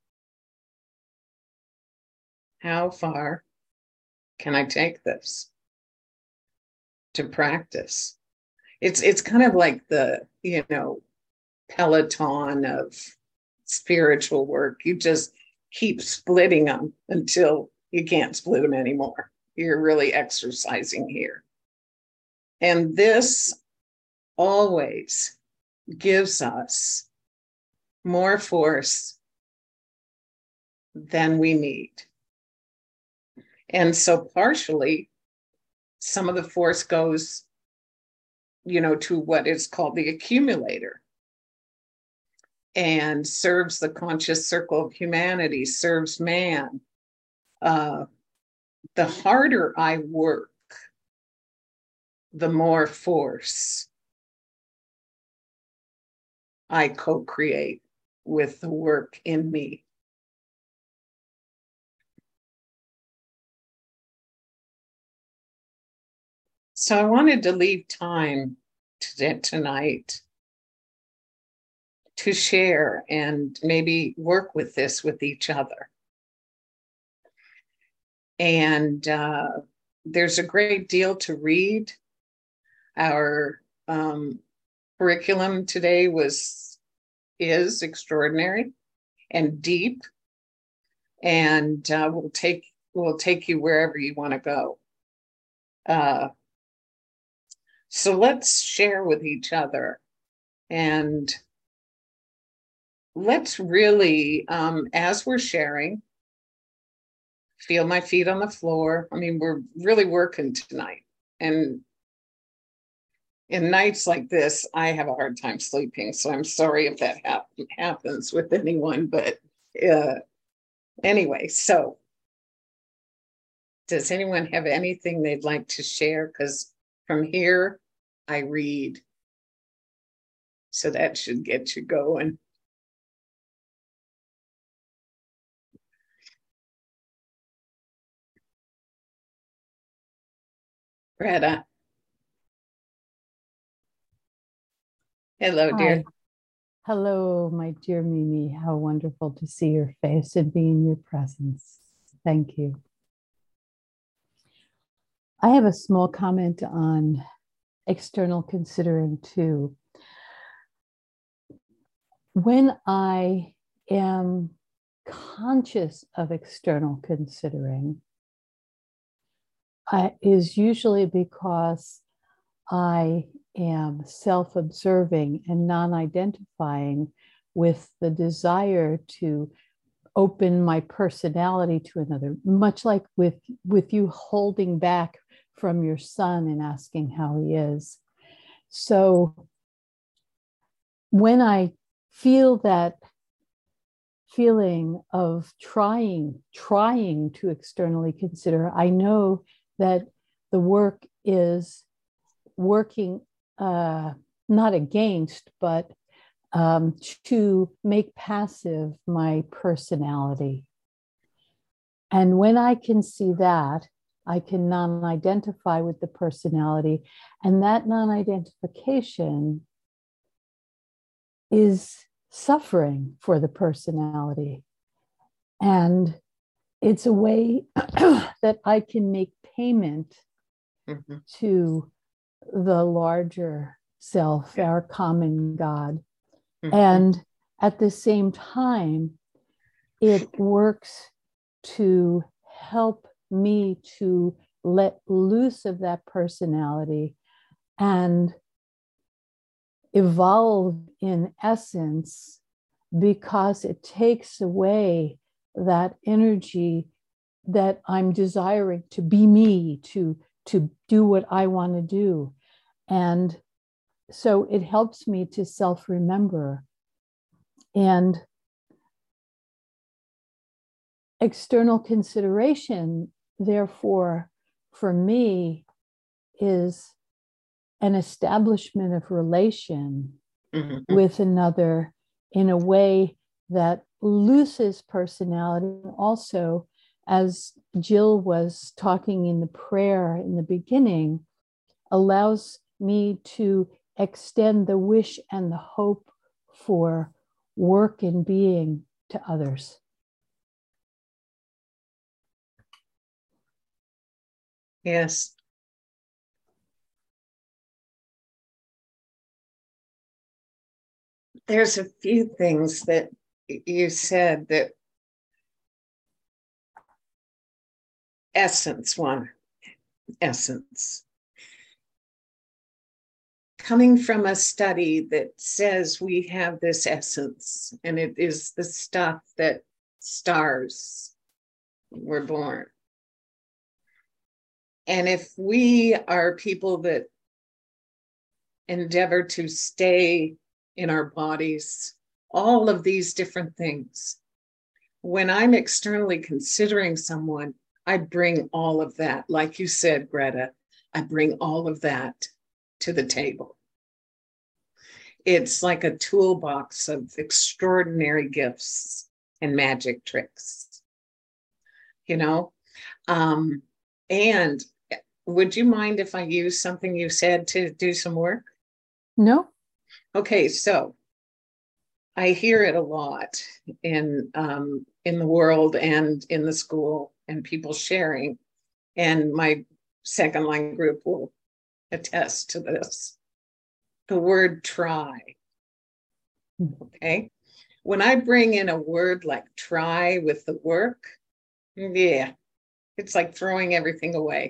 S5: How far can I take this to practice? It's kind of like the, peloton of spiritual work. You just keep splitting them until you can't split them anymore. You're really exercising here. And this always gives us more force than we need. And so partially, some of the force goes, to what is called the accumulator and serves the conscious circle of humanity, serves man. The harder I work, the more force I co-create with the work in me. So I wanted to leave time tonight to share and maybe work with this with each other. And there's a great deal to read. Our curriculum today is extraordinary and deep, and will take you wherever you want to go. So let's share with each other, and let's really, as we're sharing, feel my feet on the floor. I mean, we're really working tonight, and in nights like this, I have a hard time sleeping, so I'm sorry if that happens with anyone, but anyway, so does anyone have anything they'd like to share? Because from here, I read. So that should get you going. Greta. Hello, dear.
S10: Hi. Hello, my dear Mimi. How wonderful to see your face and be in your presence. Thank you. I have a small comment on external considering too. When I am conscious of external considering, is usually because I am self-observing and non-identifying with the desire to open my personality to another, much like with you holding back from your son and asking how he is. So when I feel that feeling of trying to externally consider, I know that the work is working not against, but to make passive my personality. And when I can see that, I can non-identify with the personality, and that non-identification is suffering for the personality. And it's a way that I can make payment to the larger self, our common God. And at the same time, it works to help me to let loose of that personality and evolve in essence, because it takes away that energy that I'm desiring to be me, to do what I want to do. And so it helps me to self-remember. And external consideration, therefore, for me, is an establishment of relation with another in a way that looses personality. Also, as Jill was talking in the prayer in the beginning, allows me to extend the wish and the hope for work and being to others.
S5: Yes. There's a few things that you said that essence. Coming from a study that says we have this essence, and it is the stuff that stars were born. And if we are people that endeavor to stay in our bodies, all of these different things, when I'm externally considering someone, I bring all of that. Like you said, Greta, I bring all of that to the table. It's like a toolbox of extraordinary gifts and magic tricks, you know? And would you mind if I use something you said to do some work?
S10: No.
S5: Okay, so I hear it a lot in the world and in the school, and people sharing, and my second line group will attest to this. The word try. Okay. When I bring in a word like try with the work, yeah, it's like throwing everything away.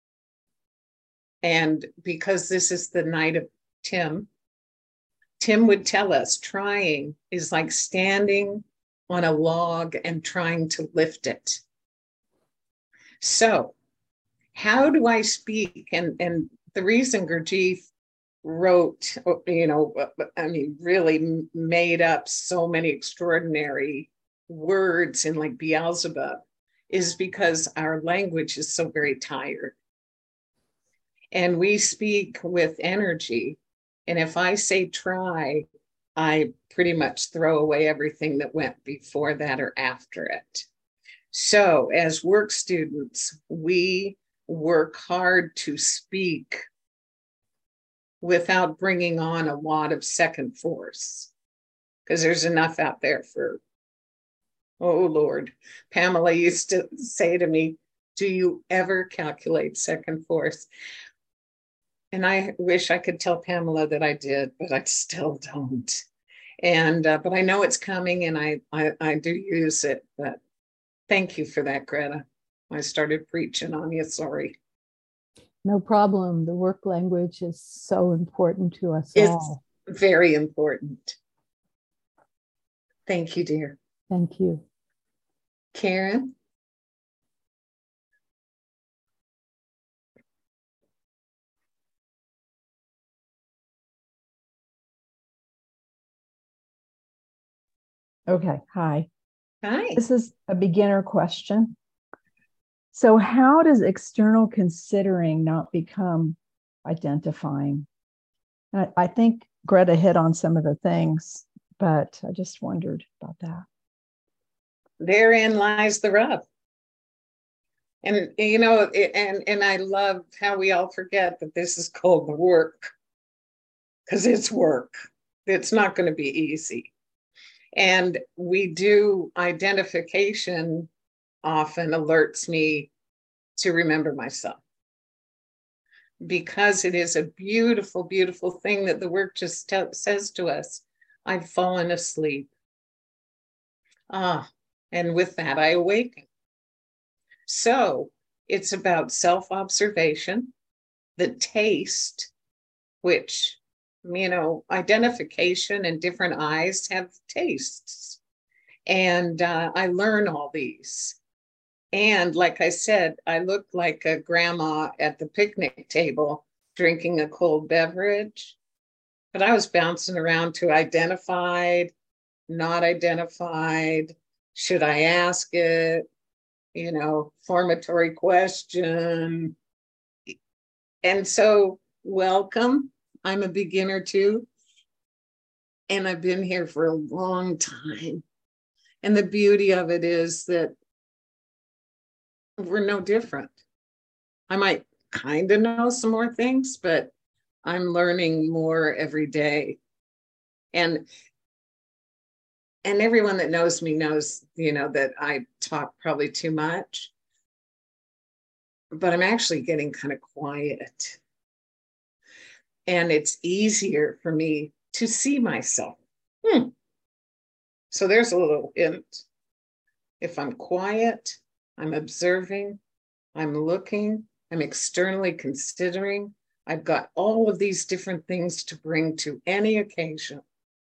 S5: And because this is the night of Tim would tell us trying is like standing on a log and trying to lift it. So how do I speak? And the reason Gurdjieff wrote, really made up so many extraordinary words in like Beelzebub is because our language is so very tired. And we speak with energy. And if I say try, I pretty much throw away everything that went before that or after it. So as work students, we work hard to speak without bringing on a lot of second force, because there's enough out there for, oh Lord. Pamela used to say to me, do you ever calculate second force? And I wish I could tell Pamela that I did, but I still don't. And but I know it's coming, and I do use it. But thank you for that, Greta. I started preaching on you. Sorry.
S10: No problem. The work language is so important to us
S5: It's
S10: all.
S5: very important. Thank you, dear.
S10: Thank you.
S5: Karen?
S11: Okay, hi.
S5: Hi.
S11: This is a beginner question. So how does external considering not become identifying? I think Greta hit on some of the things, but I just wondered about that.
S5: Therein lies the rub. And, you know, and I love how we all forget that this is called work, because it's work. It's not going to be easy. And we do identification often alerts me to remember myself, because it is a beautiful, beautiful thing that the work just says to us, I've fallen asleep. And with that, I awaken. So it's about self-observation, the taste, which, you know, identification and different eyes have tastes. And I learn all these. And like I said, I look like a grandma at the picnic table drinking a cold beverage, but I was bouncing around to identified, not identified, should I ask it, you know, formatory question. And so, welcome. I'm a beginner too. And I've been here for a long time. And the beauty of it is that we're no different. I might kind of know some more things, but I'm learning more every day. And everyone that knows me knows, you know, that I talk probably too much, but I'm actually getting kind of quiet. And it's easier for me to see myself. So there's a little hint. If I'm quiet, I'm observing, I'm looking, I'm externally considering, I've got all of these different things to bring to any occasion.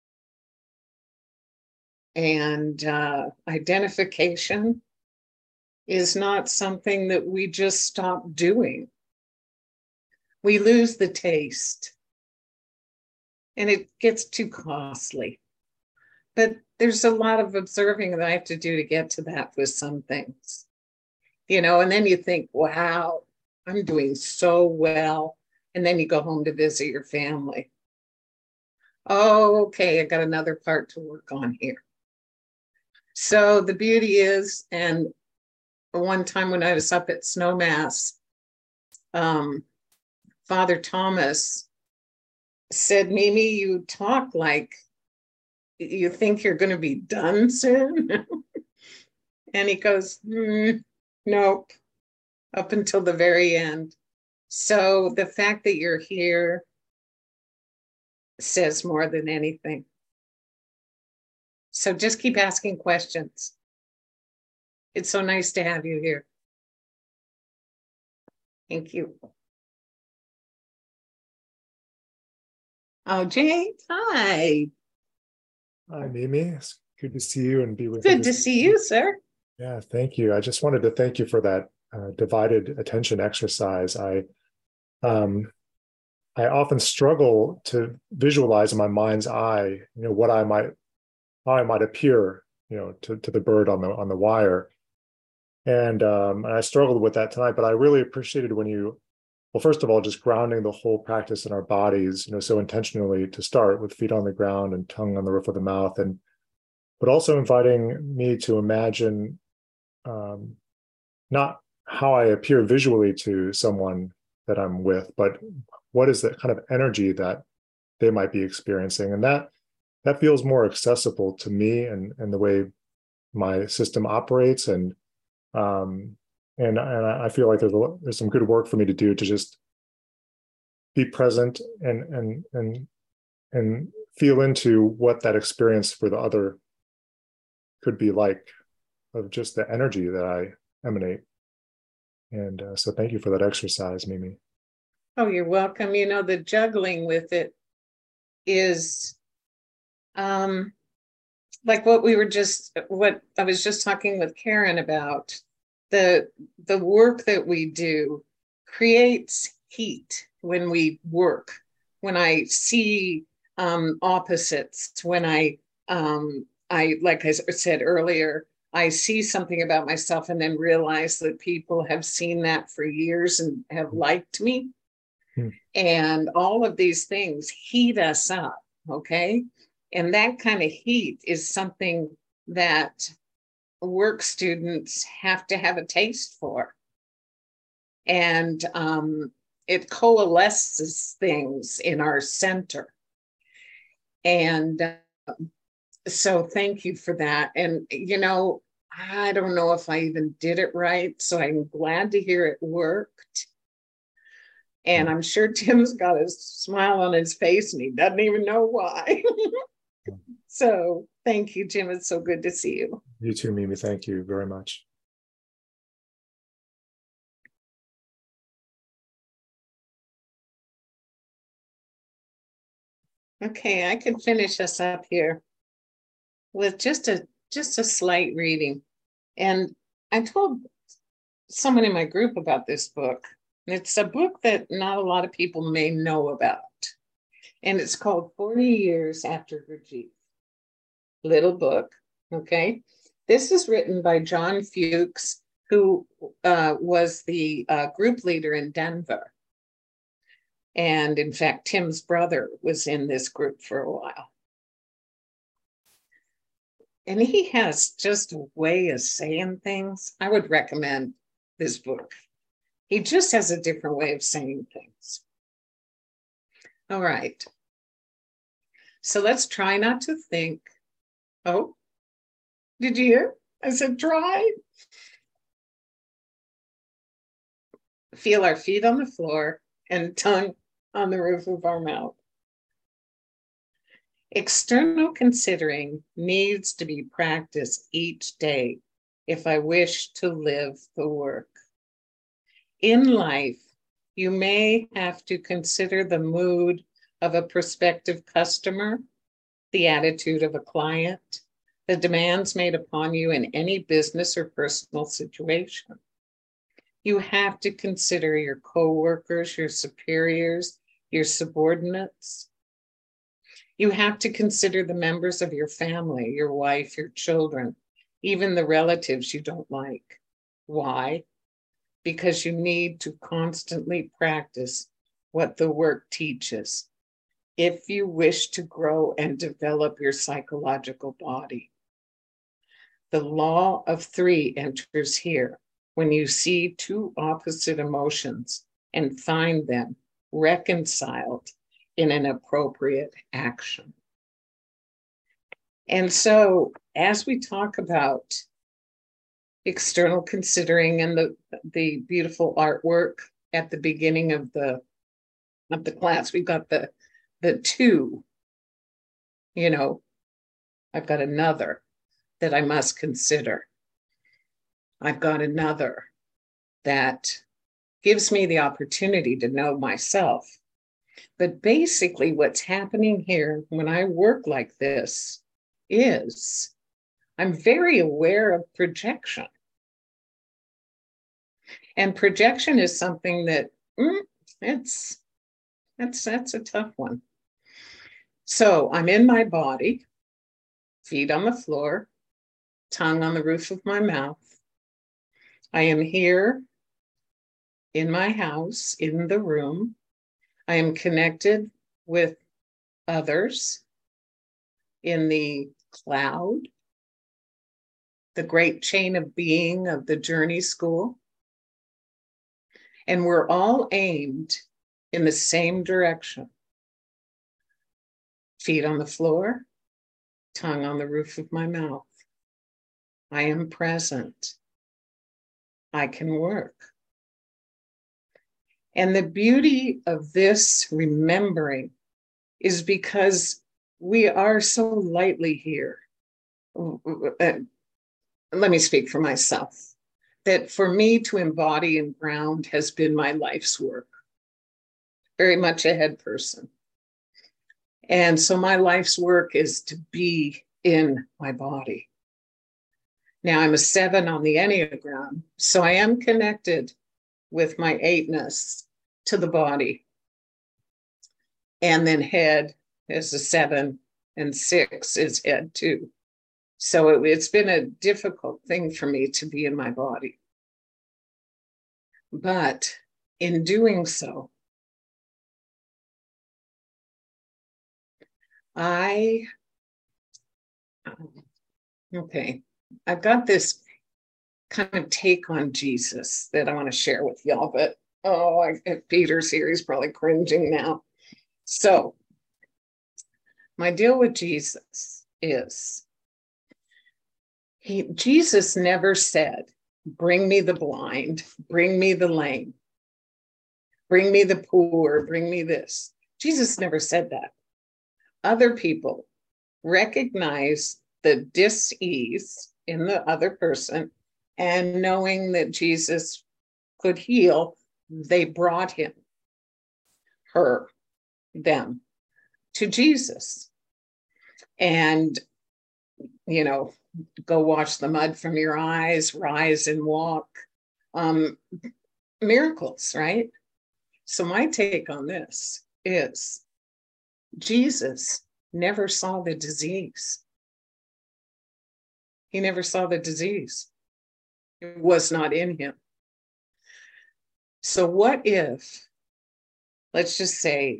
S5: And identification is not something that we just stop doing. We lose the taste and it gets too costly. But there's a lot of observing that I have to do to get to that with some things. You know, and then you think, wow, I'm doing so well. And then you go home to visit your family. Oh, okay, I got another part to work on here. So the beauty is, and one time when I was up at Snowmass, Father Thomas said, Mimi, you talk like you think you're going to be done soon. And he goes, nope, up until the very end. So the fact that you're here says more than anything. So just keep asking questions. It's so nice to have you here. Thank you. Oh, Jane, hi.
S12: Hi, Mimi. It's good to see you and be with you.
S5: Good to see you, sir.
S12: Yeah, thank you. I just wanted to thank you for that divided attention exercise. I often struggle to visualize in my mind's eye, you know, how I might appear, you know, to the bird on the wire. And I struggled with that tonight, but I really appreciated when you, well, first of all, just grounding the whole practice in our bodies, you know, so intentionally to start with feet on the ground and tongue on the roof of the mouth, but also inviting me to imagine not how I appear visually to someone that I'm with, but what is the kind of energy that they might be experiencing. And that feels more accessible to me and the way my system operates. And I feel like there's some good work for me to do to just be present and feel into what that experience for the other could be like, of just the energy that I emanate. And so thank you for that exercise, Mimi.
S5: Oh, you're welcome. You know, the juggling with it is like what I was just talking with Karen about. The work that we do creates heat when we work. When I see opposites, when I like I said earlier, I see something about myself and then realize that people have seen that for years and have liked me. And all of these things heat us up, okay? And that kind of heat is something that work students have to have a taste for. And it coalesces things in our center. And so thank you for that. And, you know, I don't know if I even did it right, so I'm glad to hear it worked. And I'm sure Tim's got a smile on his face and he doesn't even know why. So thank you, Tim. It's so good to see you.
S12: You too, Mimi. Thank you very much.
S5: Okay, I could finish us up here with just a slight reading. And I told someone in my group about this book. It's a book that not a lot of people may know about. And it's called 40 Years After Gurdjieff. Little book, okay? This is written by John Fuchs, who was the group leader in Denver. And in fact, Tim's brother was in this group for a while. And he has just a way of saying things. I would recommend this book. He just has a different way of saying things. All right. So let's try not to think. Oh, did you hear? I said try. Feel our feet on the floor and tongue on the roof of our mouth. External considering needs to be practiced each day if I wish to live the work. In life, you may have to consider the mood of a prospective customer, the attitude of a client, the demands made upon you in any business or personal situation. You have to consider your coworkers, your superiors, your subordinates. You have to consider the members of your family, your wife, your children, even the relatives you don't like. Why? Because you need to constantly practice what the work teaches if you wish to grow and develop your psychological body. The law of three enters here when you see two opposite emotions and find them reconciled in an appropriate action. And so as we talk about external considering and the beautiful artwork at the beginning of the class, we've got the two, you know, I've got another that I must consider. I've got another that gives me the opportunity to know myself. But basically what's happening here when I work like this is I'm very aware of projection. And projection is something that that's a tough one. So I'm in my body, feet on the floor, tongue on the roof of my mouth. I am here in my house, in the room. I am connected with others in the cloud, the great chain of being of the Journey School. And we're all aimed in the same direction. Feet on the floor, tongue on the roof of my mouth. I am present. I can work. And the beauty of this remembering is because we are so lightly here. Let me speak for myself. That for me to embody and ground has been my life's work. very much a head person. And so my life's work is to be in my body. Now I'm a 7 on the Enneagram, so I am connected with my 8-ness to the body. And then head is a 7 and 6 is head too. So it's been a difficult thing for me to be in my body. But in doing so, I've got this kind of take on Jesus that I want to share with y'all, but if Peter's here, he's probably cringing now. So my deal with Jesus is Jesus never said, bring me the blind, bring me the lame, bring me the poor, bring me this. Jesus never said that. Other people recognize the dis-ease in the other person, and knowing that Jesus could heal, they brought him, her, them to Jesus. And, you know, go wash the mud from your eyes, rise and walk. Miracles, right? So my take on this is Jesus never saw the disease. He never saw the disease. It was not in him. So what if, let's just say,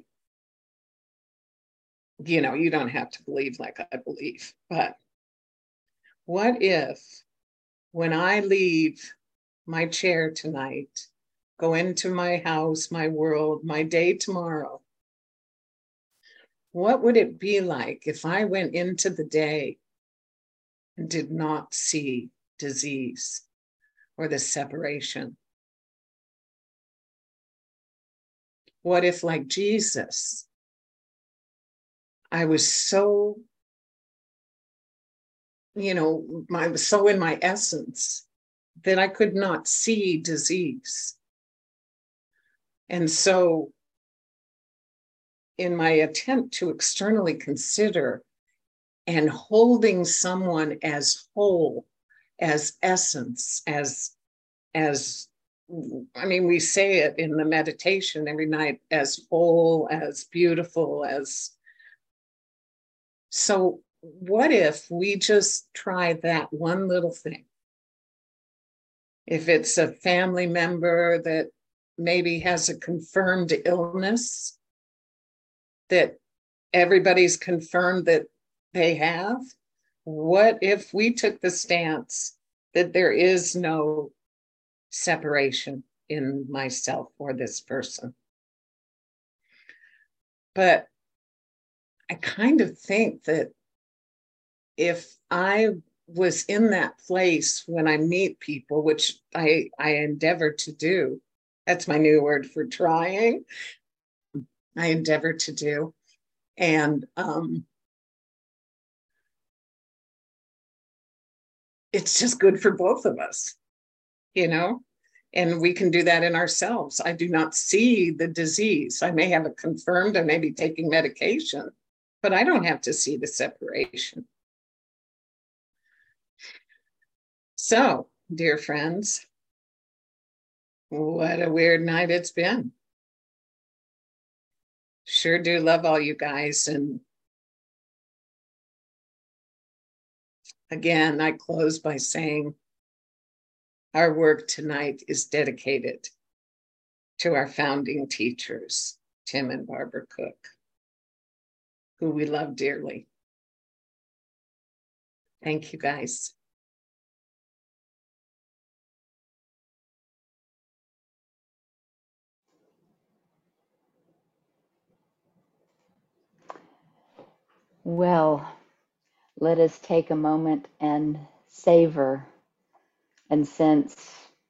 S5: you know, you don't have to believe like I believe, but what if when I leave my chair tonight, go into my house, my world, my day tomorrow, what would it be like if I went into the day and did not see disease or the separation? What if, like Jesus, I was so, you know, I was so in my essence that I could not see disease. And so in my attempt to externally consider and holding someone as whole, as essence, as I mean, we say it in the meditation every night, as whole, as beautiful, as. So what if we just try that one little thing? If it's a family member that maybe has a confirmed illness that everybody's confirmed that they have, what if we took the stance that there is no separation in myself or this person? But I kind of think that if I was in that place when I meet people, which I endeavor to do, that's my new word for trying, I endeavor to do. And it's just good for both of us, you know? And we can do that in ourselves. I do not see the disease. I may have it confirmed, I may be taking medication, but I don't have to see the separation. So, dear friends, what a weird night it's been. Sure do love all you guys. And again, I close by saying our work tonight is dedicated to our founding teachers, Tim and Barbara Cook, who we love dearly. Thank you, guys.
S1: Well, let us take a moment and savor and sense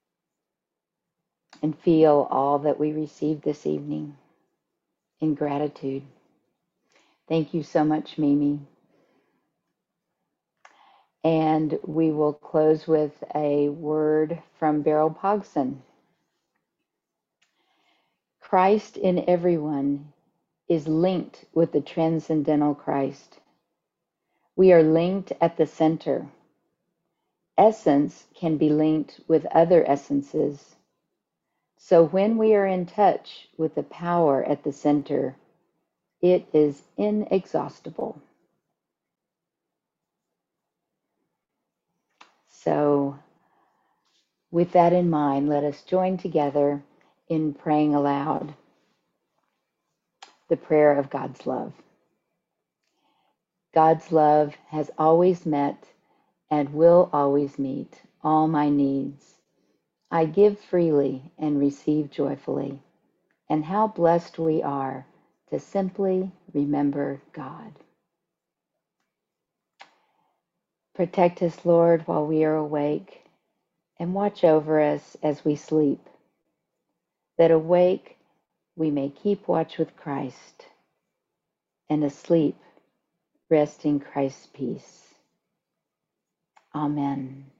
S1: and feel all that we received this evening in gratitude. Thank you so much, Mimi. And we will close with a word from Beryl Pogson. Christ in everyone is linked with the transcendental Christ. We are linked at the center. Essence can be linked with other essences. So when we are in touch with the power at the center, it is inexhaustible. So, with that in mind, let us join together in praying aloud the prayer of God's love. God's love has always met and will always meet all my needs. I give freely and receive joyfully. And how blessed we are to simply remember God. Protect us, Lord, while we are awake, and watch over us as we sleep, that awake we may keep watch with Christ, and asleep rest in Christ's peace. Amen.